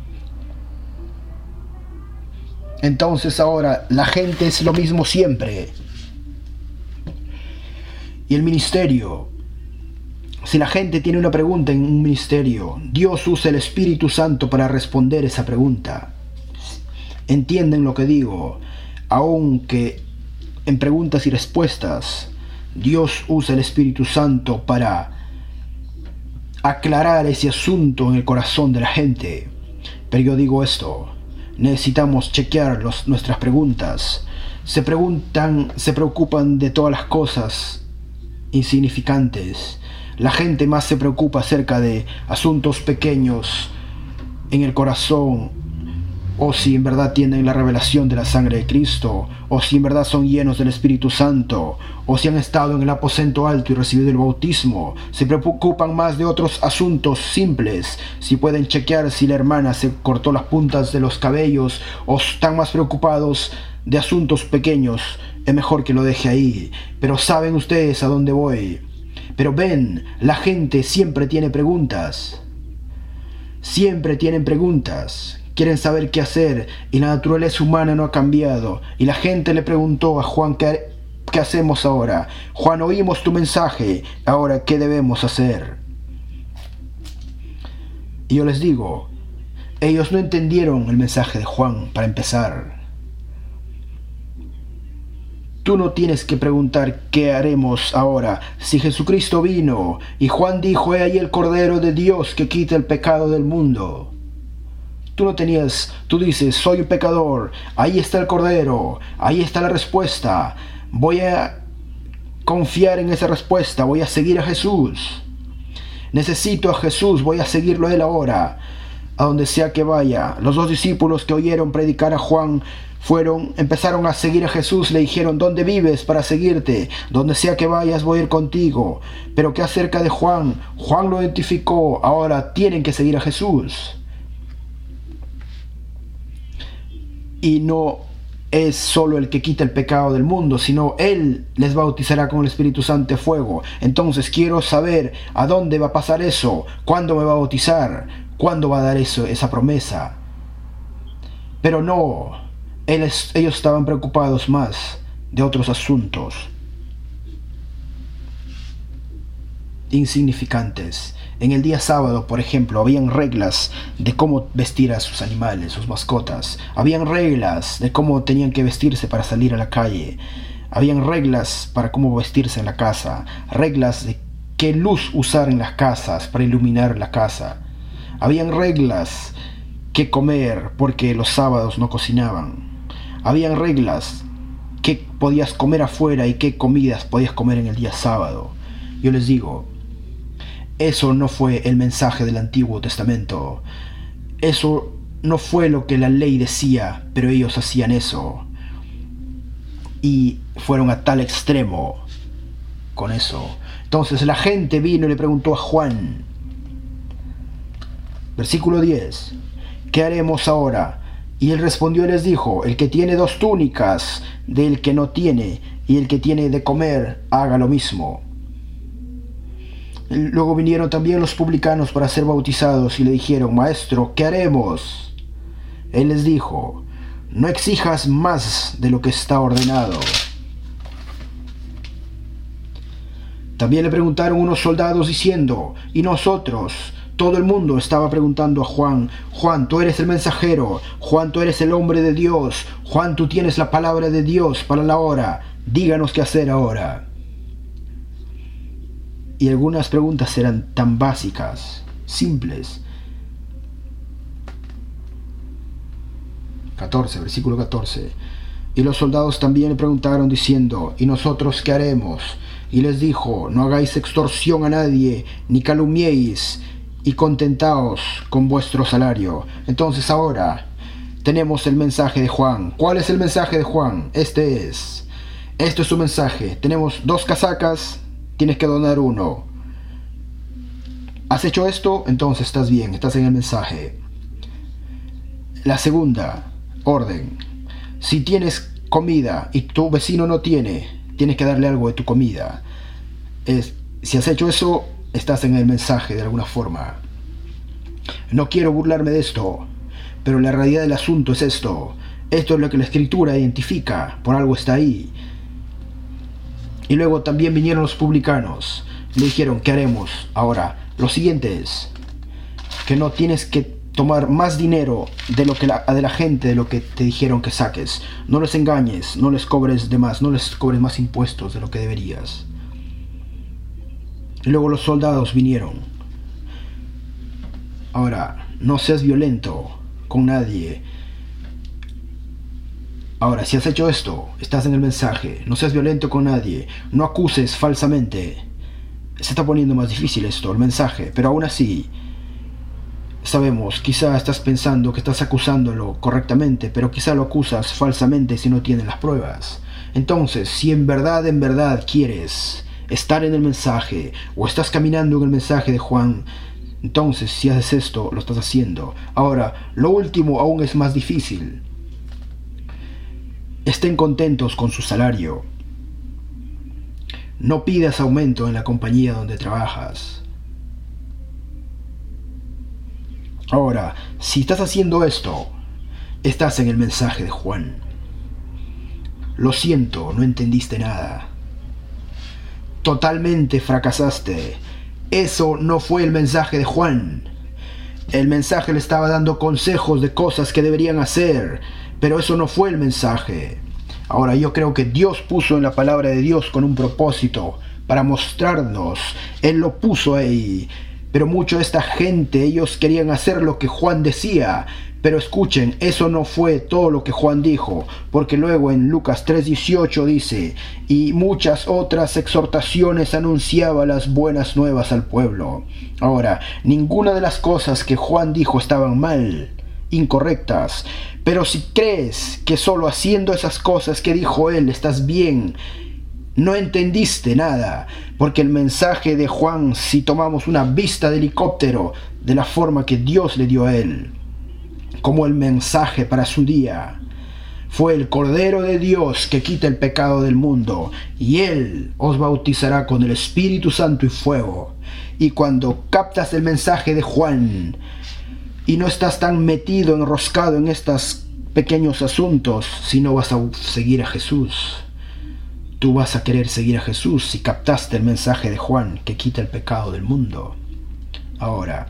Entonces ahora la gente es lo mismo siempre. Y el ministerio, si la gente tiene una pregunta en un ministerio, Dios usa el Espíritu Santo para responder esa pregunta. ¿Entienden lo que digo? Aunque en preguntas y respuestas, Dios usa el Espíritu Santo para aclarar ese asunto en el corazón de la gente. Pero yo digo esto, necesitamos chequear nuestras preguntas. Se preocupan de todas las cosas insignificantes. La gente más se preocupa acerca de asuntos pequeños en el corazón, o si en verdad tienen la revelación de la sangre de Cristo, o si en verdad son llenos del Espíritu Santo, o si han estado en el aposento alto y recibido el bautismo. Se preocupan más de otros asuntos simples, si pueden chequear si la hermana se cortó las puntas de los cabellos, o están más preocupados de asuntos pequeños. Es mejor que lo deje ahí. Pero saben ustedes a dónde voy. Pero ven, la gente siempre tiene preguntas. Siempre tienen preguntas. Quieren saber qué hacer, y la naturaleza humana no ha cambiado. Y la gente le preguntó a Juan, ¿qué hacemos ahora? Juan, oímos tu mensaje, ahora ¿qué debemos hacer? Y yo les digo, ellos no entendieron el mensaje de Juan para empezar. Tú no tienes que preguntar qué haremos ahora, si Jesucristo vino y Juan dijo, he ahí el Cordero de Dios que quita el pecado del mundo. Tú dices, soy un pecador, ahí está el Cordero, ahí está la respuesta. Voy a confiar en esa respuesta, voy a seguir a Jesús. Necesito a Jesús, voy a seguirlo a Él ahora, a donde sea que vaya. Los dos discípulos que oyeron predicar a Juan empezaron a seguir a Jesús, le dijeron, ¿dónde vives para seguirte? Donde sea que vayas voy a ir contigo. Pero ¿qué acerca de Juan? Juan lo identificó, ahora tienen que seguir a Jesús. Y no es solo el que quita el pecado del mundo, sino Él les bautizará con el Espíritu Santo y fuego. Entonces quiero saber a dónde va a pasar eso, cuándo me va a bautizar, cuándo va a dar esa promesa. Pero no, ellos estaban preocupados más de otros asuntos insignificantes. En el día sábado, por ejemplo, habían reglas de cómo vestir a sus animales, sus mascotas. Habían reglas de cómo tenían que vestirse para salir a la calle. Habían reglas para cómo vestirse en la casa. Reglas de qué luz usar en las casas para iluminar la casa. Habían reglas qué comer porque los sábados no cocinaban. Habían reglas qué podías comer afuera y qué comidas podías comer en el día sábado. Yo les digo, eso no fue el mensaje del Antiguo Testamento. Eso no fue lo que la ley decía, pero ellos hacían eso. Y fueron a tal extremo con eso. Entonces la gente vino y le preguntó a Juan. Versículo 10. ¿Qué haremos ahora? Y él respondió y les dijo, el que tiene 2 túnicas, del que no tiene, y el que tiene de comer, haga lo mismo. Luego vinieron también los publicanos para ser bautizados y le dijeron, Maestro, ¿qué haremos? Él les dijo, no exijas más de lo que está ordenado. También le preguntaron unos soldados diciendo, ¿y nosotros? Todo el mundo estaba preguntando a Juan: Juan, tú eres el mensajero. Juan, tú eres el hombre de Dios. Juan, tú tienes la palabra de Dios para la hora. Díganos qué hacer ahora. Y algunas preguntas eran tan básicas, simples. 14, versículo 14. Y los soldados también le preguntaron diciendo: ¿y nosotros qué haremos? Y les dijo: no hagáis extorsión a nadie, ni calumniéis, y contentaos con vuestro salario. Entonces ahora tenemos el mensaje de Juan. ¿Cuál es el mensaje de Juan? Este es su mensaje. Tenemos 2 casacas, tienes que donar 1. ¿Has hecho esto? Entonces estás bien, estás en el mensaje. La segunda orden: si tienes comida y tu vecino no tiene, tienes que darle algo de tu comida. Si has hecho eso, estás en el mensaje de alguna forma. No quiero burlarme de esto, pero la realidad del asunto es esto. Esto es lo que la Escritura identifica, por algo está ahí. Y luego también vinieron los publicanos. Le dijeron: ¿qué haremos? Ahora, lo siguiente es que no tienes que tomar más dinero de la gente, de lo que te dijeron que saques. No les engañes, no les cobres de más, no les cobres más impuestos de lo que deberías. Y luego los soldados vinieron. Ahora, no seas violento con nadie. Ahora, si has hecho esto, estás en el mensaje. No seas violento con nadie. No acuses falsamente. Se está poniendo más difícil esto, el mensaje. Pero aún así, sabemos, quizá estás pensando que estás acusándolo correctamente, pero quizá lo acusas falsamente si no tienes las pruebas. Entonces, si en verdad quieres estar en el mensaje, o estás caminando en el mensaje de Juan, entonces si haces esto, lo estás haciendo. Ahora, lo último aún es más difícil. Estén contentos con su salario. No pidas aumento en la compañía donde trabajas. Ahora, si estás haciendo esto, estás en el mensaje de Juan. Lo siento, no entendiste nada. Totalmente fracasaste. Eso no fue el mensaje de Juan. El mensaje le estaba dando consejos de cosas que deberían hacer, pero eso no fue el mensaje. Ahora, yo creo que Dios puso en la palabra de Dios con un propósito para mostrarnos. Él lo puso ahí. Pero mucho de esta gente, ellos querían hacer lo que Juan decía. Pero escuchen, eso no fue todo lo que Juan dijo, porque luego en Lucas 3:18 dice: y muchas otras exhortaciones anunciaba las buenas nuevas al pueblo. Ahora, ninguna de las cosas que Juan dijo estaban mal, incorrectas, pero si crees que solo haciendo esas cosas que dijo él estás bien, no entendiste nada, porque el mensaje de Juan, si tomamos una vista de helicóptero de la forma que Dios le dio a él, como el mensaje para su día, fue el Cordero de Dios que quita el pecado del mundo, y Él os bautizará con el Espíritu Santo y fuego. Y cuando captas el mensaje de Juan y no estás tan metido, enroscado en estos pequeños asuntos, si no vas a seguir a Jesús. Tú vas a querer seguir a Jesús si captaste el mensaje de Juan que quita el pecado del mundo. Ahora,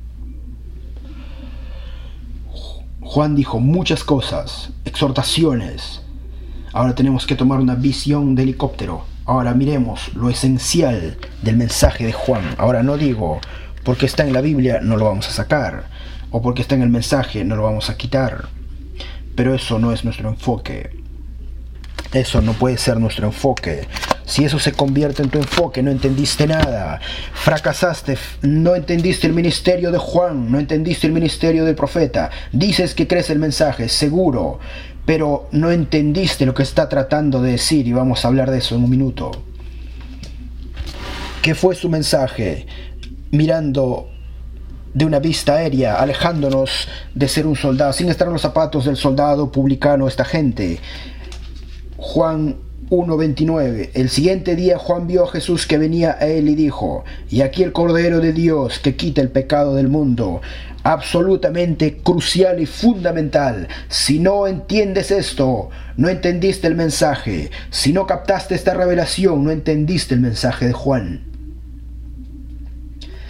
Juan dijo muchas cosas, exhortaciones. Ahora tenemos que tomar una visión de helicóptero. Ahora miremos lo esencial del mensaje de Juan. Ahora no digo porque está en la Biblia no lo vamos a sacar, o porque está en el mensaje no lo vamos a quitar. Pero eso no es nuestro enfoque. Eso no puede ser nuestro enfoque. Si eso se convierte en tu enfoque, no entendiste nada. Fracasaste, no entendiste el ministerio de Juan, no entendiste el ministerio del profeta. Dices que crees el mensaje, seguro, pero no entendiste lo que está tratando de decir, y vamos a hablar de eso en un minuto. ¿Qué fue su mensaje? Mirando de una vista aérea, alejándonos de ser un soldado, sin estar en los zapatos del soldado publicano, esta gente. Juan 1:29. El siguiente día Juan vio a Jesús que venía a él y dijo: y aquí el Cordero de Dios que quita el pecado del mundo. Absolutamente crucial y fundamental. Si no entiendes esto, no entendiste el mensaje. Si no captaste esta revelación, no entendiste el mensaje de Juan.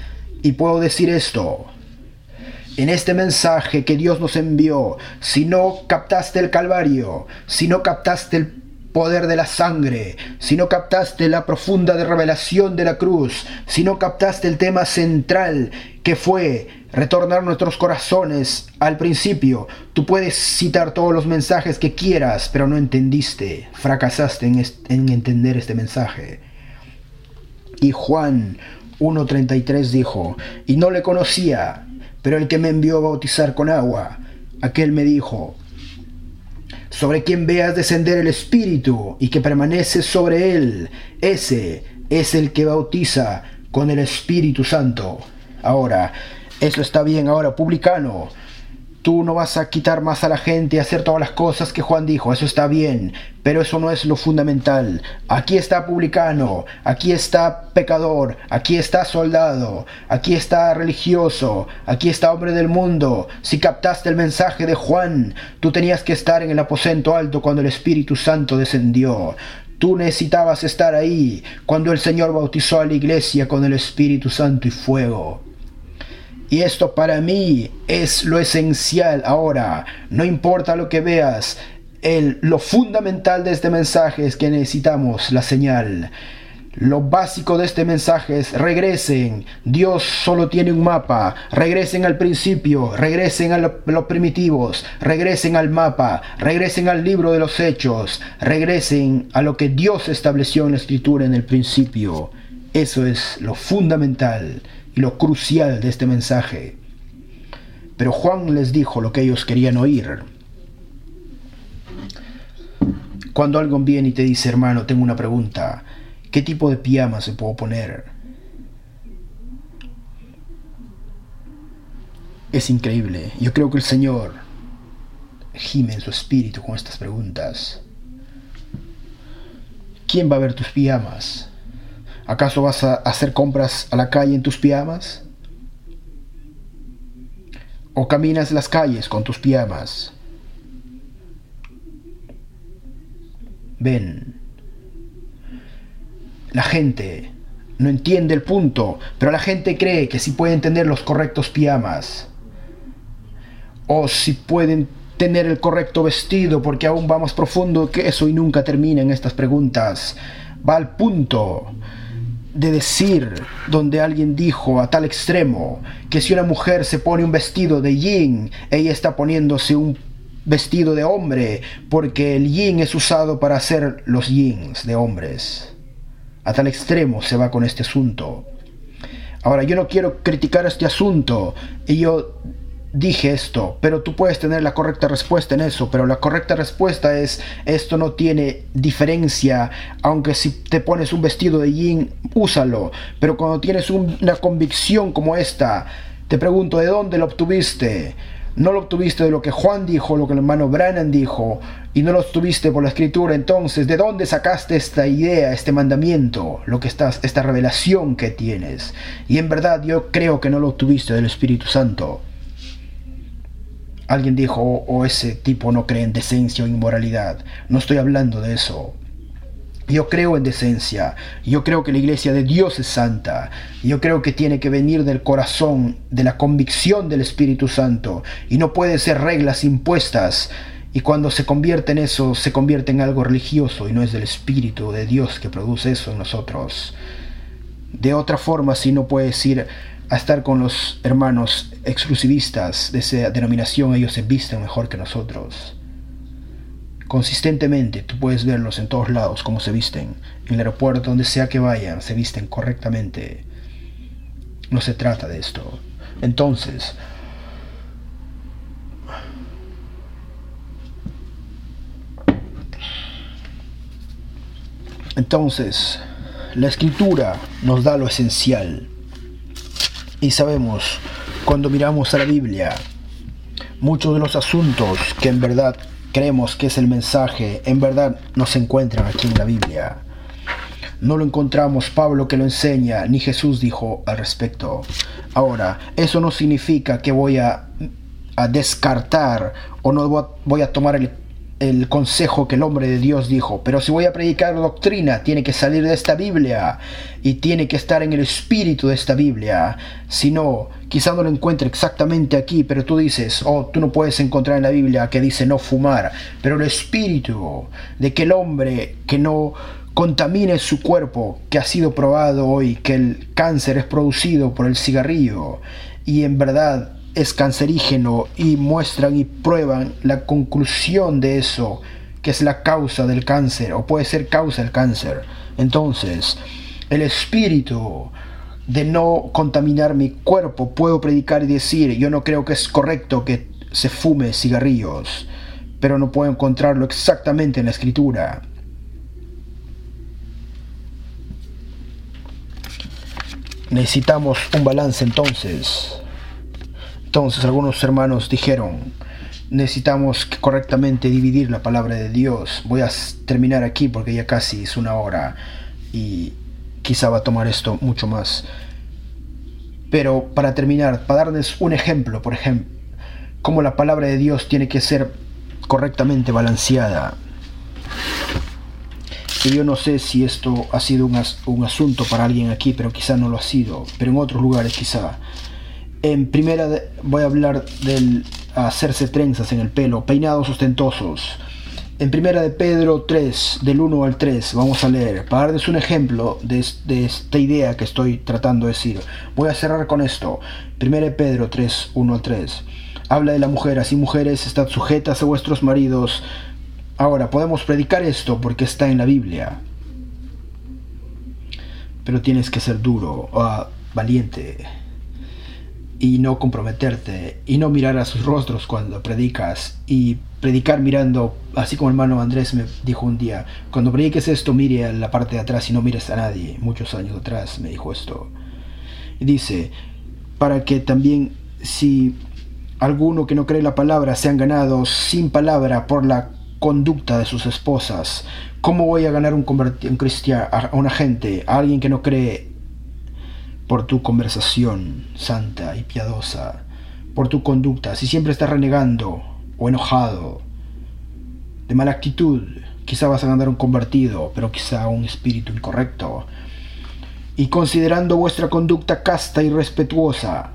Y puedo decir esto: en este mensaje que Dios nos envió, si no captaste el Calvario, si no captaste el poder de la sangre, si no captaste la profunda revelación de la cruz, si no captaste el tema central que fue retornar nuestros corazones al principio, tú puedes citar todos los mensajes que quieras, pero no entendiste, fracasaste en entender este mensaje. Y Juan 1:33 dijo: y no le conocía, pero el que me envió a bautizar con agua, aquel me dijo: sobre quien veas descender el Espíritu y que permanece sobre él, ese es el que bautiza con el Espíritu Santo. Ahora, eso está bien. Ahora, publicano, tú no vas a quitar más a la gente y hacer todas las cosas que Juan dijo, eso está bien, pero eso no es lo fundamental. Aquí está publicano, aquí está pecador, aquí está soldado, aquí está religioso, aquí está hombre del mundo. Si captaste el mensaje de Juan, tú tenías que estar en el aposento alto cuando el Espíritu Santo descendió. Tú necesitabas estar ahí cuando el Señor bautizó a la iglesia con el Espíritu Santo y fuego. Y esto para mí es lo esencial ahora. No importa lo que veas, lo fundamental de este mensaje es que necesitamos la señal. Lo básico de este mensaje es: regresen. Dios solo tiene un mapa. Regresen al principio, regresen a los primitivos, regresen al mapa, regresen al libro de los Hechos, regresen a lo que Dios estableció en la Escritura en el principio. Eso es lo fundamental y lo crucial de este mensaje. Pero Juan les dijo lo que ellos querían oír. Cuando alguien viene y te dice: hermano, tengo una pregunta, ¿qué tipo de pijama se puedo poner? Es increíble. Yo creo que el Señor gime en su espíritu con estas preguntas. ¿Quién va a ver tus pijamas? ¿Acaso vas a hacer compras a la calle en tus pijamas? ¿O caminas las calles con tus pijamas? Ven, la gente no entiende el punto, pero la gente cree que sí pueden tener los correctos pijamas, o si pueden tener el correcto vestido, porque aún va más profundo que eso y nunca terminan estas preguntas. Va al punto de decir, donde alguien dijo a tal extremo, que si una mujer se pone un vestido de yin, ella está poniéndose un vestido de hombre, porque el yin es usado para hacer los yins de hombres. A tal extremo se va con este asunto. Ahora, yo no quiero criticar este asunto, y yo dije esto, pero tú puedes tener la correcta respuesta en eso, pero la correcta respuesta es: esto no tiene diferencia, aunque si te pones un vestido de yin, úsalo, pero cuando tienes una convicción como esta, te pregunto, ¿de dónde lo obtuviste? No lo obtuviste de lo que Juan dijo, lo que el hermano Branham dijo, y no lo obtuviste por la Escritura. Entonces, ¿de dónde sacaste esta idea, este mandamiento, esta revelación que tienes? Y en verdad yo creo que no lo obtuviste del Espíritu Santo. Alguien dijo: o ese tipo no cree en decencia o inmoralidad. No estoy hablando de eso. Yo creo en decencia. Yo creo que la iglesia de Dios es santa. Yo creo que tiene que venir del corazón, de la convicción del Espíritu Santo. Y no puede ser reglas impuestas. Y cuando se convierte en eso, se convierte en algo religioso. Y no es del Espíritu de Dios que produce eso en nosotros. De otra forma, si no puedes ir a estar con los hermanos exclusivistas de esa denominación, ellos se visten mejor que nosotros. Consistentemente tú puedes verlos en todos lados cómo se visten. En el aeropuerto, donde sea que vayan, se visten correctamente. No se trata de esto. Entonces, la Escritura nos da lo esencial. Y sabemos, cuando miramos a la Biblia, muchos de los asuntos que en verdad creemos que es el mensaje, en verdad no se encuentran aquí en la Biblia. No lo encontramos Pablo que lo enseña, ni Jesús dijo al respecto. Ahora, eso no significa que voy a descartar o no voy a tomar el consejo que el hombre de Dios dijo, pero si voy a predicar doctrina, tiene que salir de esta Biblia y tiene que estar en el espíritu de esta Biblia. Si no, quizá no lo encuentre exactamente aquí, pero tú dices, oh, tú no puedes encontrar en la Biblia que dice no fumar, pero el espíritu de que el hombre que no contamine su cuerpo, que ha sido probado hoy, que el cáncer es producido por el cigarrillo y en verdad es cancerígeno, y muestran y prueban la conclusión de eso, que es la causa del cáncer, o puede ser causa del cáncer. Entonces, el espíritu de no contaminar mi cuerpo, puedo predicar y decir, yo no creo que es correcto que se fume cigarrillos, pero no puedo encontrarlo exactamente en la escritura. Necesitamos un balance entonces. Entonces algunos hermanos dijeron, necesitamos correctamente dividir la palabra de Dios. Voy a terminar aquí porque ya casi es 1 hora y quizá va a tomar esto mucho más. Pero para terminar, para darles un ejemplo, por ejemplo, cómo la palabra de Dios tiene que ser correctamente balanceada. Y yo no sé si esto ha sido un asunto para alguien aquí, pero quizá no lo ha sido, pero en otros lugares quizá. En primera voy a hablar del hacerse trenzas en el pelo, peinados ostentosos. En primera de Pedro 3, del 1 al 3, vamos a leer, para darles un ejemplo de esta idea que estoy tratando de decir. Voy a cerrar con esto. Primera de Pedro 3, 1 al 3. Habla de la mujer, así mujeres, estad sujetas a vuestros maridos. Ahora, podemos predicar esto porque está en la Biblia. Pero tienes que ser duro, valiente, y no comprometerte, y no mirar a sus rostros cuando predicas, y predicar mirando, así como el hermano Andrés me dijo un día, cuando prediques esto, mire a la parte de atrás y no mires a nadie. Muchos años atrás me dijo esto. Y dice, para que también, si alguno que no cree la palabra sean ganados sin palabra por la conducta de sus esposas. ¿Cómo voy a ganar un cristiano, a una gente, a alguien que no cree? Por tu conversación santa y piadosa, por tu conducta. Si siempre estás renegando o enojado, de mala actitud, quizá vas a ganar un convertido, pero quizá un espíritu incorrecto. Y considerando vuestra conducta casta y respetuosa,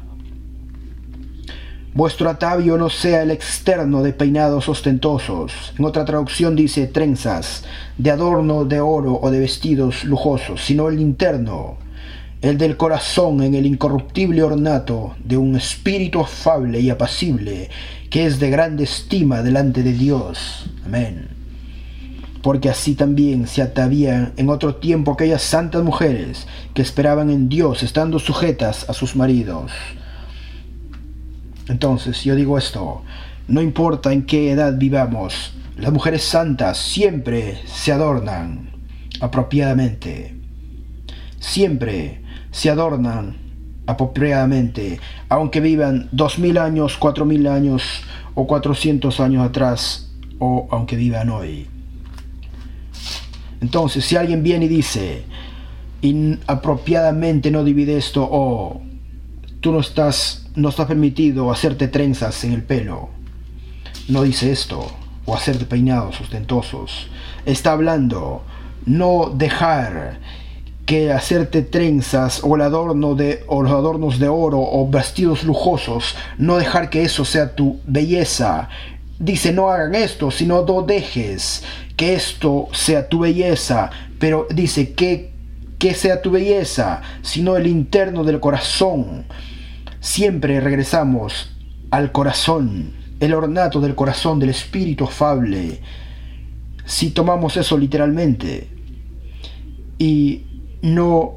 vuestro atavío no sea el externo de peinados ostentosos. En otra traducción dice trenzas, de adorno de oro o de vestidos lujosos, sino el interno, el del corazón, en el incorruptible ornato de un espíritu afable y apacible, que es de grande estima delante de Dios. Amén. Porque así también se atavían en otro tiempo aquellas santas mujeres que esperaban en Dios, estando sujetas a sus maridos. Entonces, yo digo esto, no importa en qué edad vivamos, las mujeres santas siempre se adornan apropiadamente. Siempre se adornan apropiadamente, aunque vivan 2000 años, 4000 años o 400 años atrás, o aunque vivan hoy. Entonces, si alguien viene y dice, inapropiadamente no divide esto, o tú no estás permitido hacerte trenzas en el pelo, no dice esto, o hacerte peinados ostentosos, está hablando no dejar que hacerte trenzas o los adornos de oro o vestidos lujosos, no dejar que eso sea tu belleza. Dice, no hagan esto, sino no dejes que esto sea tu belleza. Pero dice que sea tu belleza, sino el interno del corazón. Siempre regresamos al corazón, el ornato del corazón, del espíritu afable. Si tomamos eso literalmente, y no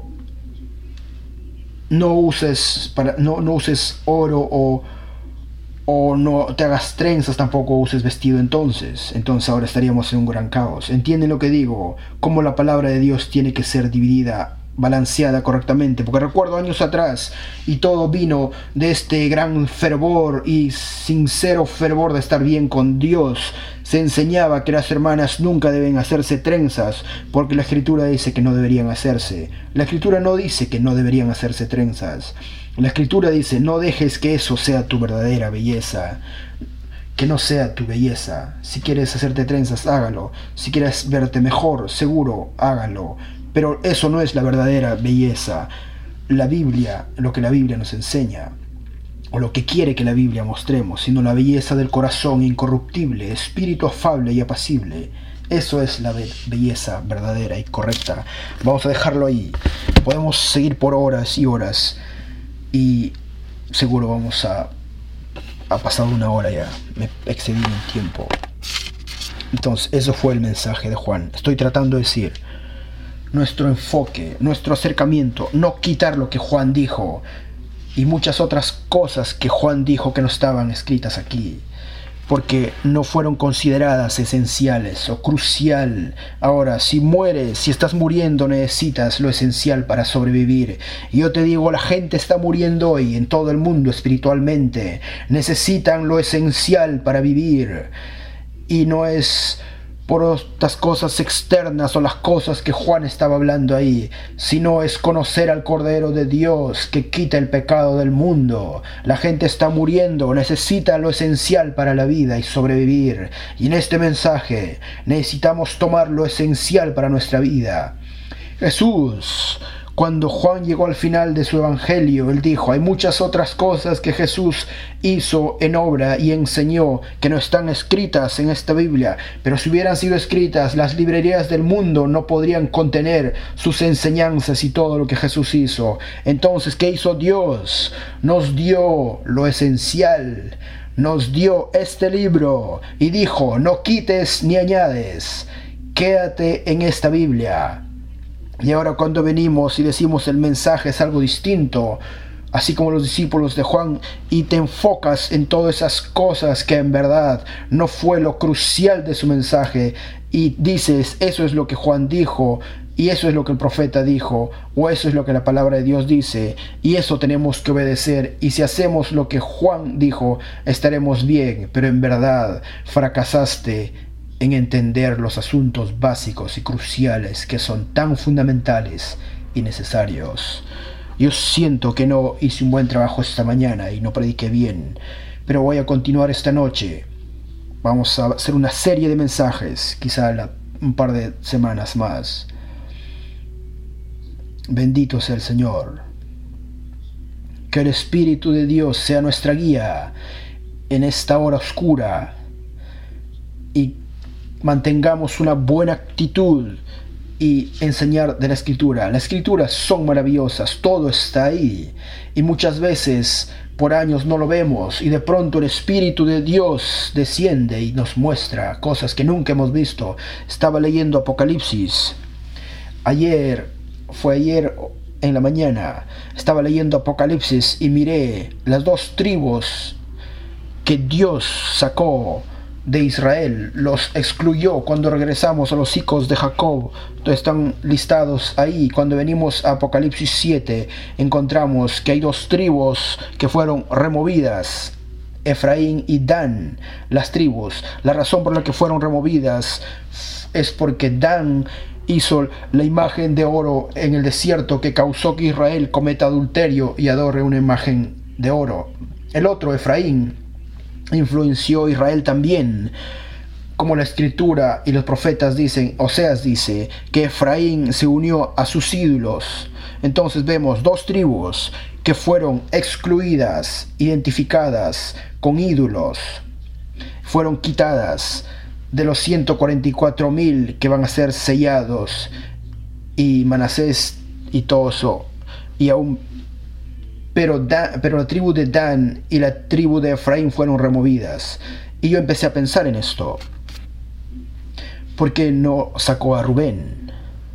uses oro, o no te hagas trenzas, tampoco uses vestido, entonces ahora estaríamos en un gran caos. ¿Entienden lo que digo? Cómo la palabra de Dios tiene que ser dividida, balanceada correctamente, porque recuerdo años atrás, y todo vino de este gran fervor y sincero fervor de estar bien con Dios. Se enseñaba que las hermanas nunca deben hacerse trenzas, porque la escritura dice que no deberían hacerse. La escritura no dice que no deberían hacerse trenzas. La escritura dice, no dejes que eso sea tu verdadera belleza. que no sea tu belleza. Si quieres hacerte trenzas, hágalo. Si quieres verte mejor, seguro, hágalo. Pero eso no es la verdadera belleza. La Biblia, lo que la Biblia nos enseña, o lo que quiere que la Biblia mostremos, sino la belleza del corazón incorruptible, espíritu afable y apacible. Eso es la belleza verdadera y correcta. Vamos a dejarlo ahí. Podemos seguir por horas y horas, y seguro vamos a pasar una hora ya. Me excedí en el tiempo. Entonces, eso fue el mensaje de Juan. Estoy tratando de decir, nuestro enfoque, nuestro acercamiento, no quitar lo que Juan dijo y muchas otras cosas que Juan dijo que no estaban escritas aquí, porque no fueron consideradas esenciales o crucial. Ahora, si mueres, si estás muriendo, necesitas lo esencial para sobrevivir. Y yo te digo, la gente está muriendo hoy en todo el mundo espiritualmente. Necesitan lo esencial para vivir. Y no es por estas cosas externas o las cosas que Juan estaba hablando ahí, sino es conocer al Cordero de Dios que quita el pecado del mundo. La gente está muriendo, necesita lo esencial para la vida y sobrevivir, y en este mensaje necesitamos tomar lo esencial para nuestra vida. Jesús, cuando Juan llegó al final de su evangelio, él dijo, hay muchas otras cosas que Jesús hizo en obra y enseñó que no están escritas en esta Biblia, pero si hubieran sido escritas, las librerías del mundo no podrían contener sus enseñanzas y todo lo que Jesús hizo. Entonces, ¿qué hizo Dios? Nos dio lo esencial, nos dio este libro y dijo, no quites ni añades, quédate en esta Biblia. Y ahora cuando venimos y decimos el mensaje es algo distinto, así como los discípulos de Juan, y te enfocas en todas esas cosas que en verdad no fue lo crucial de su mensaje, y dices, eso es lo que Juan dijo, y eso es lo que el profeta dijo, o eso es lo que la palabra de Dios dice, y eso tenemos que obedecer, y si hacemos lo que Juan dijo, estaremos bien, pero en verdad fracasaste en entender los asuntos básicos y cruciales que son tan fundamentales y necesarios. Yo siento que no hice un buen trabajo esta mañana y no prediqué bien, pero voy a continuar esta noche. Vamos a hacer una serie de mensajes, quizá un par de semanas más. Bendito sea el Señor. Que el Espíritu de Dios sea nuestra guía en esta hora oscura, y mantengamos una buena actitud y enseñar de la Escritura. Las Escrituras son maravillosas, todo está ahí, y muchas veces por años no lo vemos, y de pronto el Espíritu de Dios desciende y nos muestra cosas que nunca hemos visto. Estaba leyendo Apocalipsis ayer en la mañana, estaba leyendo Apocalipsis y miré las dos tribus que Dios sacó de Israel, los excluyó cuando regresamos a los hijos de Jacob. Están listados ahí. Cuando venimos a Apocalipsis 7 encontramos que hay dos tribus que fueron removidas, Efraín y Dan. Las tribus, la razón por la que fueron removidas es porque Dan hizo la imagen de oro en el desierto que causó que Israel cometa adulterio y adore una imagen de oro. El otro, Efraín, influenció a Israel también, como la Escritura y los profetas dicen. Oseas dice que Efraín se unió a sus ídolos. Entonces vemos dos tribus que fueron excluidas, identificadas con ídolos, fueron quitadas de los 144,000 que van a ser sellados, y Manasés y todo eso, y aún pero la tribu de Dan y la tribu de Efraín fueron removidas. Y yo empecé a pensar en esto. ¿Por qué no sacó a Rubén?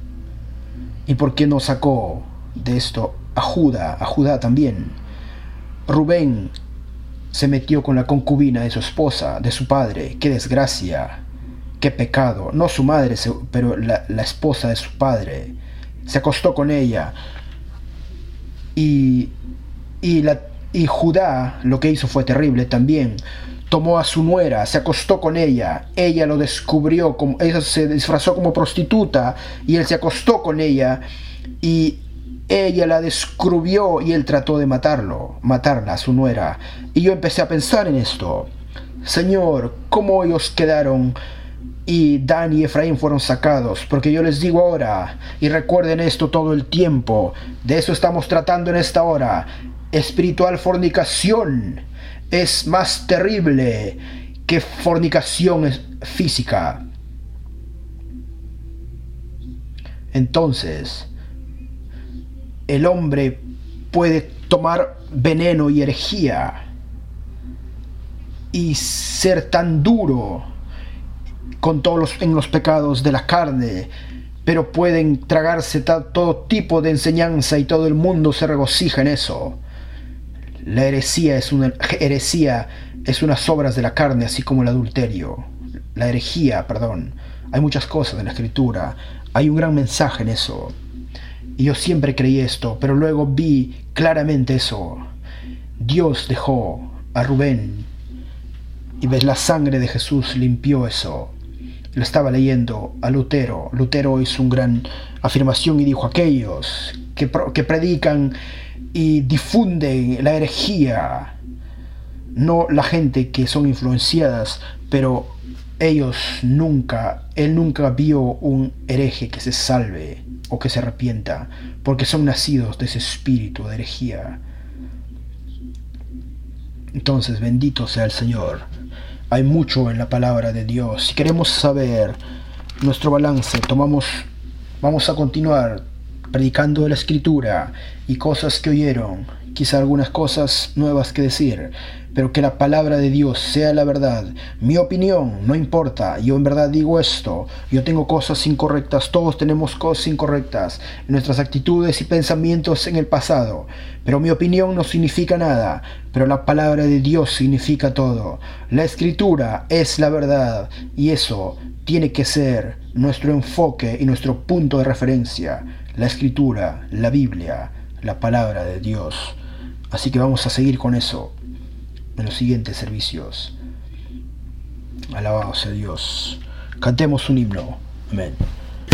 ¿Y por qué no sacó de esto a Judá? A Judá también. Rubén se metió con la concubina de su esposa, de su padre. ¡Qué desgracia! ¡Qué pecado! No su madre, pero la esposa de su padre. Se acostó con ella. Y Judá lo que hizo fue terrible también. Tomó a su nuera, se acostó con ella lo descubrió, ella se disfrazó como prostituta y él se acostó con ella, y ella la descubrió y él trató de matarla, a su nuera. Y yo empecé a pensar en esto. Señor, ¿cómo ellos quedaron? Y Dan y Efraín fueron sacados, porque yo les digo ahora, y recuerden esto todo el tiempo, de eso estamos tratando en esta hora. Espiritual fornicación es más terrible que fornicación física. Entonces, el hombre puede tomar veneno y herejía y ser tan duro con en los pecados de la carne, pero pueden tragarse todo tipo de enseñanza y todo el mundo se regocija en eso. La heresía es unas obras de la carne, así como el adulterio. La herejía, perdón. Hay muchas cosas en la escritura. Hay un gran mensaje en eso. Y yo siempre creí esto, pero luego vi claramente eso. Dios dejó a Rubén y ves, la sangre de Jesús limpió eso. Lo estaba leyendo a Lutero. Lutero hizo una gran afirmación y dijo: aquellos que predican y difunden la herejía, no la gente que son influenciadas, pero él nunca vio un hereje que se salve o que se arrepienta, porque son nacidos de ese espíritu de herejía. Entonces, bendito sea el Señor. Hay mucho en la palabra de Dios. Si queremos saber nuestro balance, vamos a continuar predicando de la escritura y cosas que oyeron, quizá algunas cosas nuevas que decir, pero que la palabra de Dios sea la verdad. Mi opinión no importa, yo en verdad digo esto, yo tengo cosas incorrectas, todos tenemos cosas incorrectas en nuestras actitudes y pensamientos en el pasado, pero mi opinión no significa nada, pero la palabra de Dios significa todo. La escritura es la verdad y eso tiene que ser nuestro enfoque y nuestro punto de referencia. La escritura, la Biblia, la palabra de Dios. Así que vamos a seguir con eso en los siguientes servicios. Alabado sea Dios. Cantemos un himno. Amén.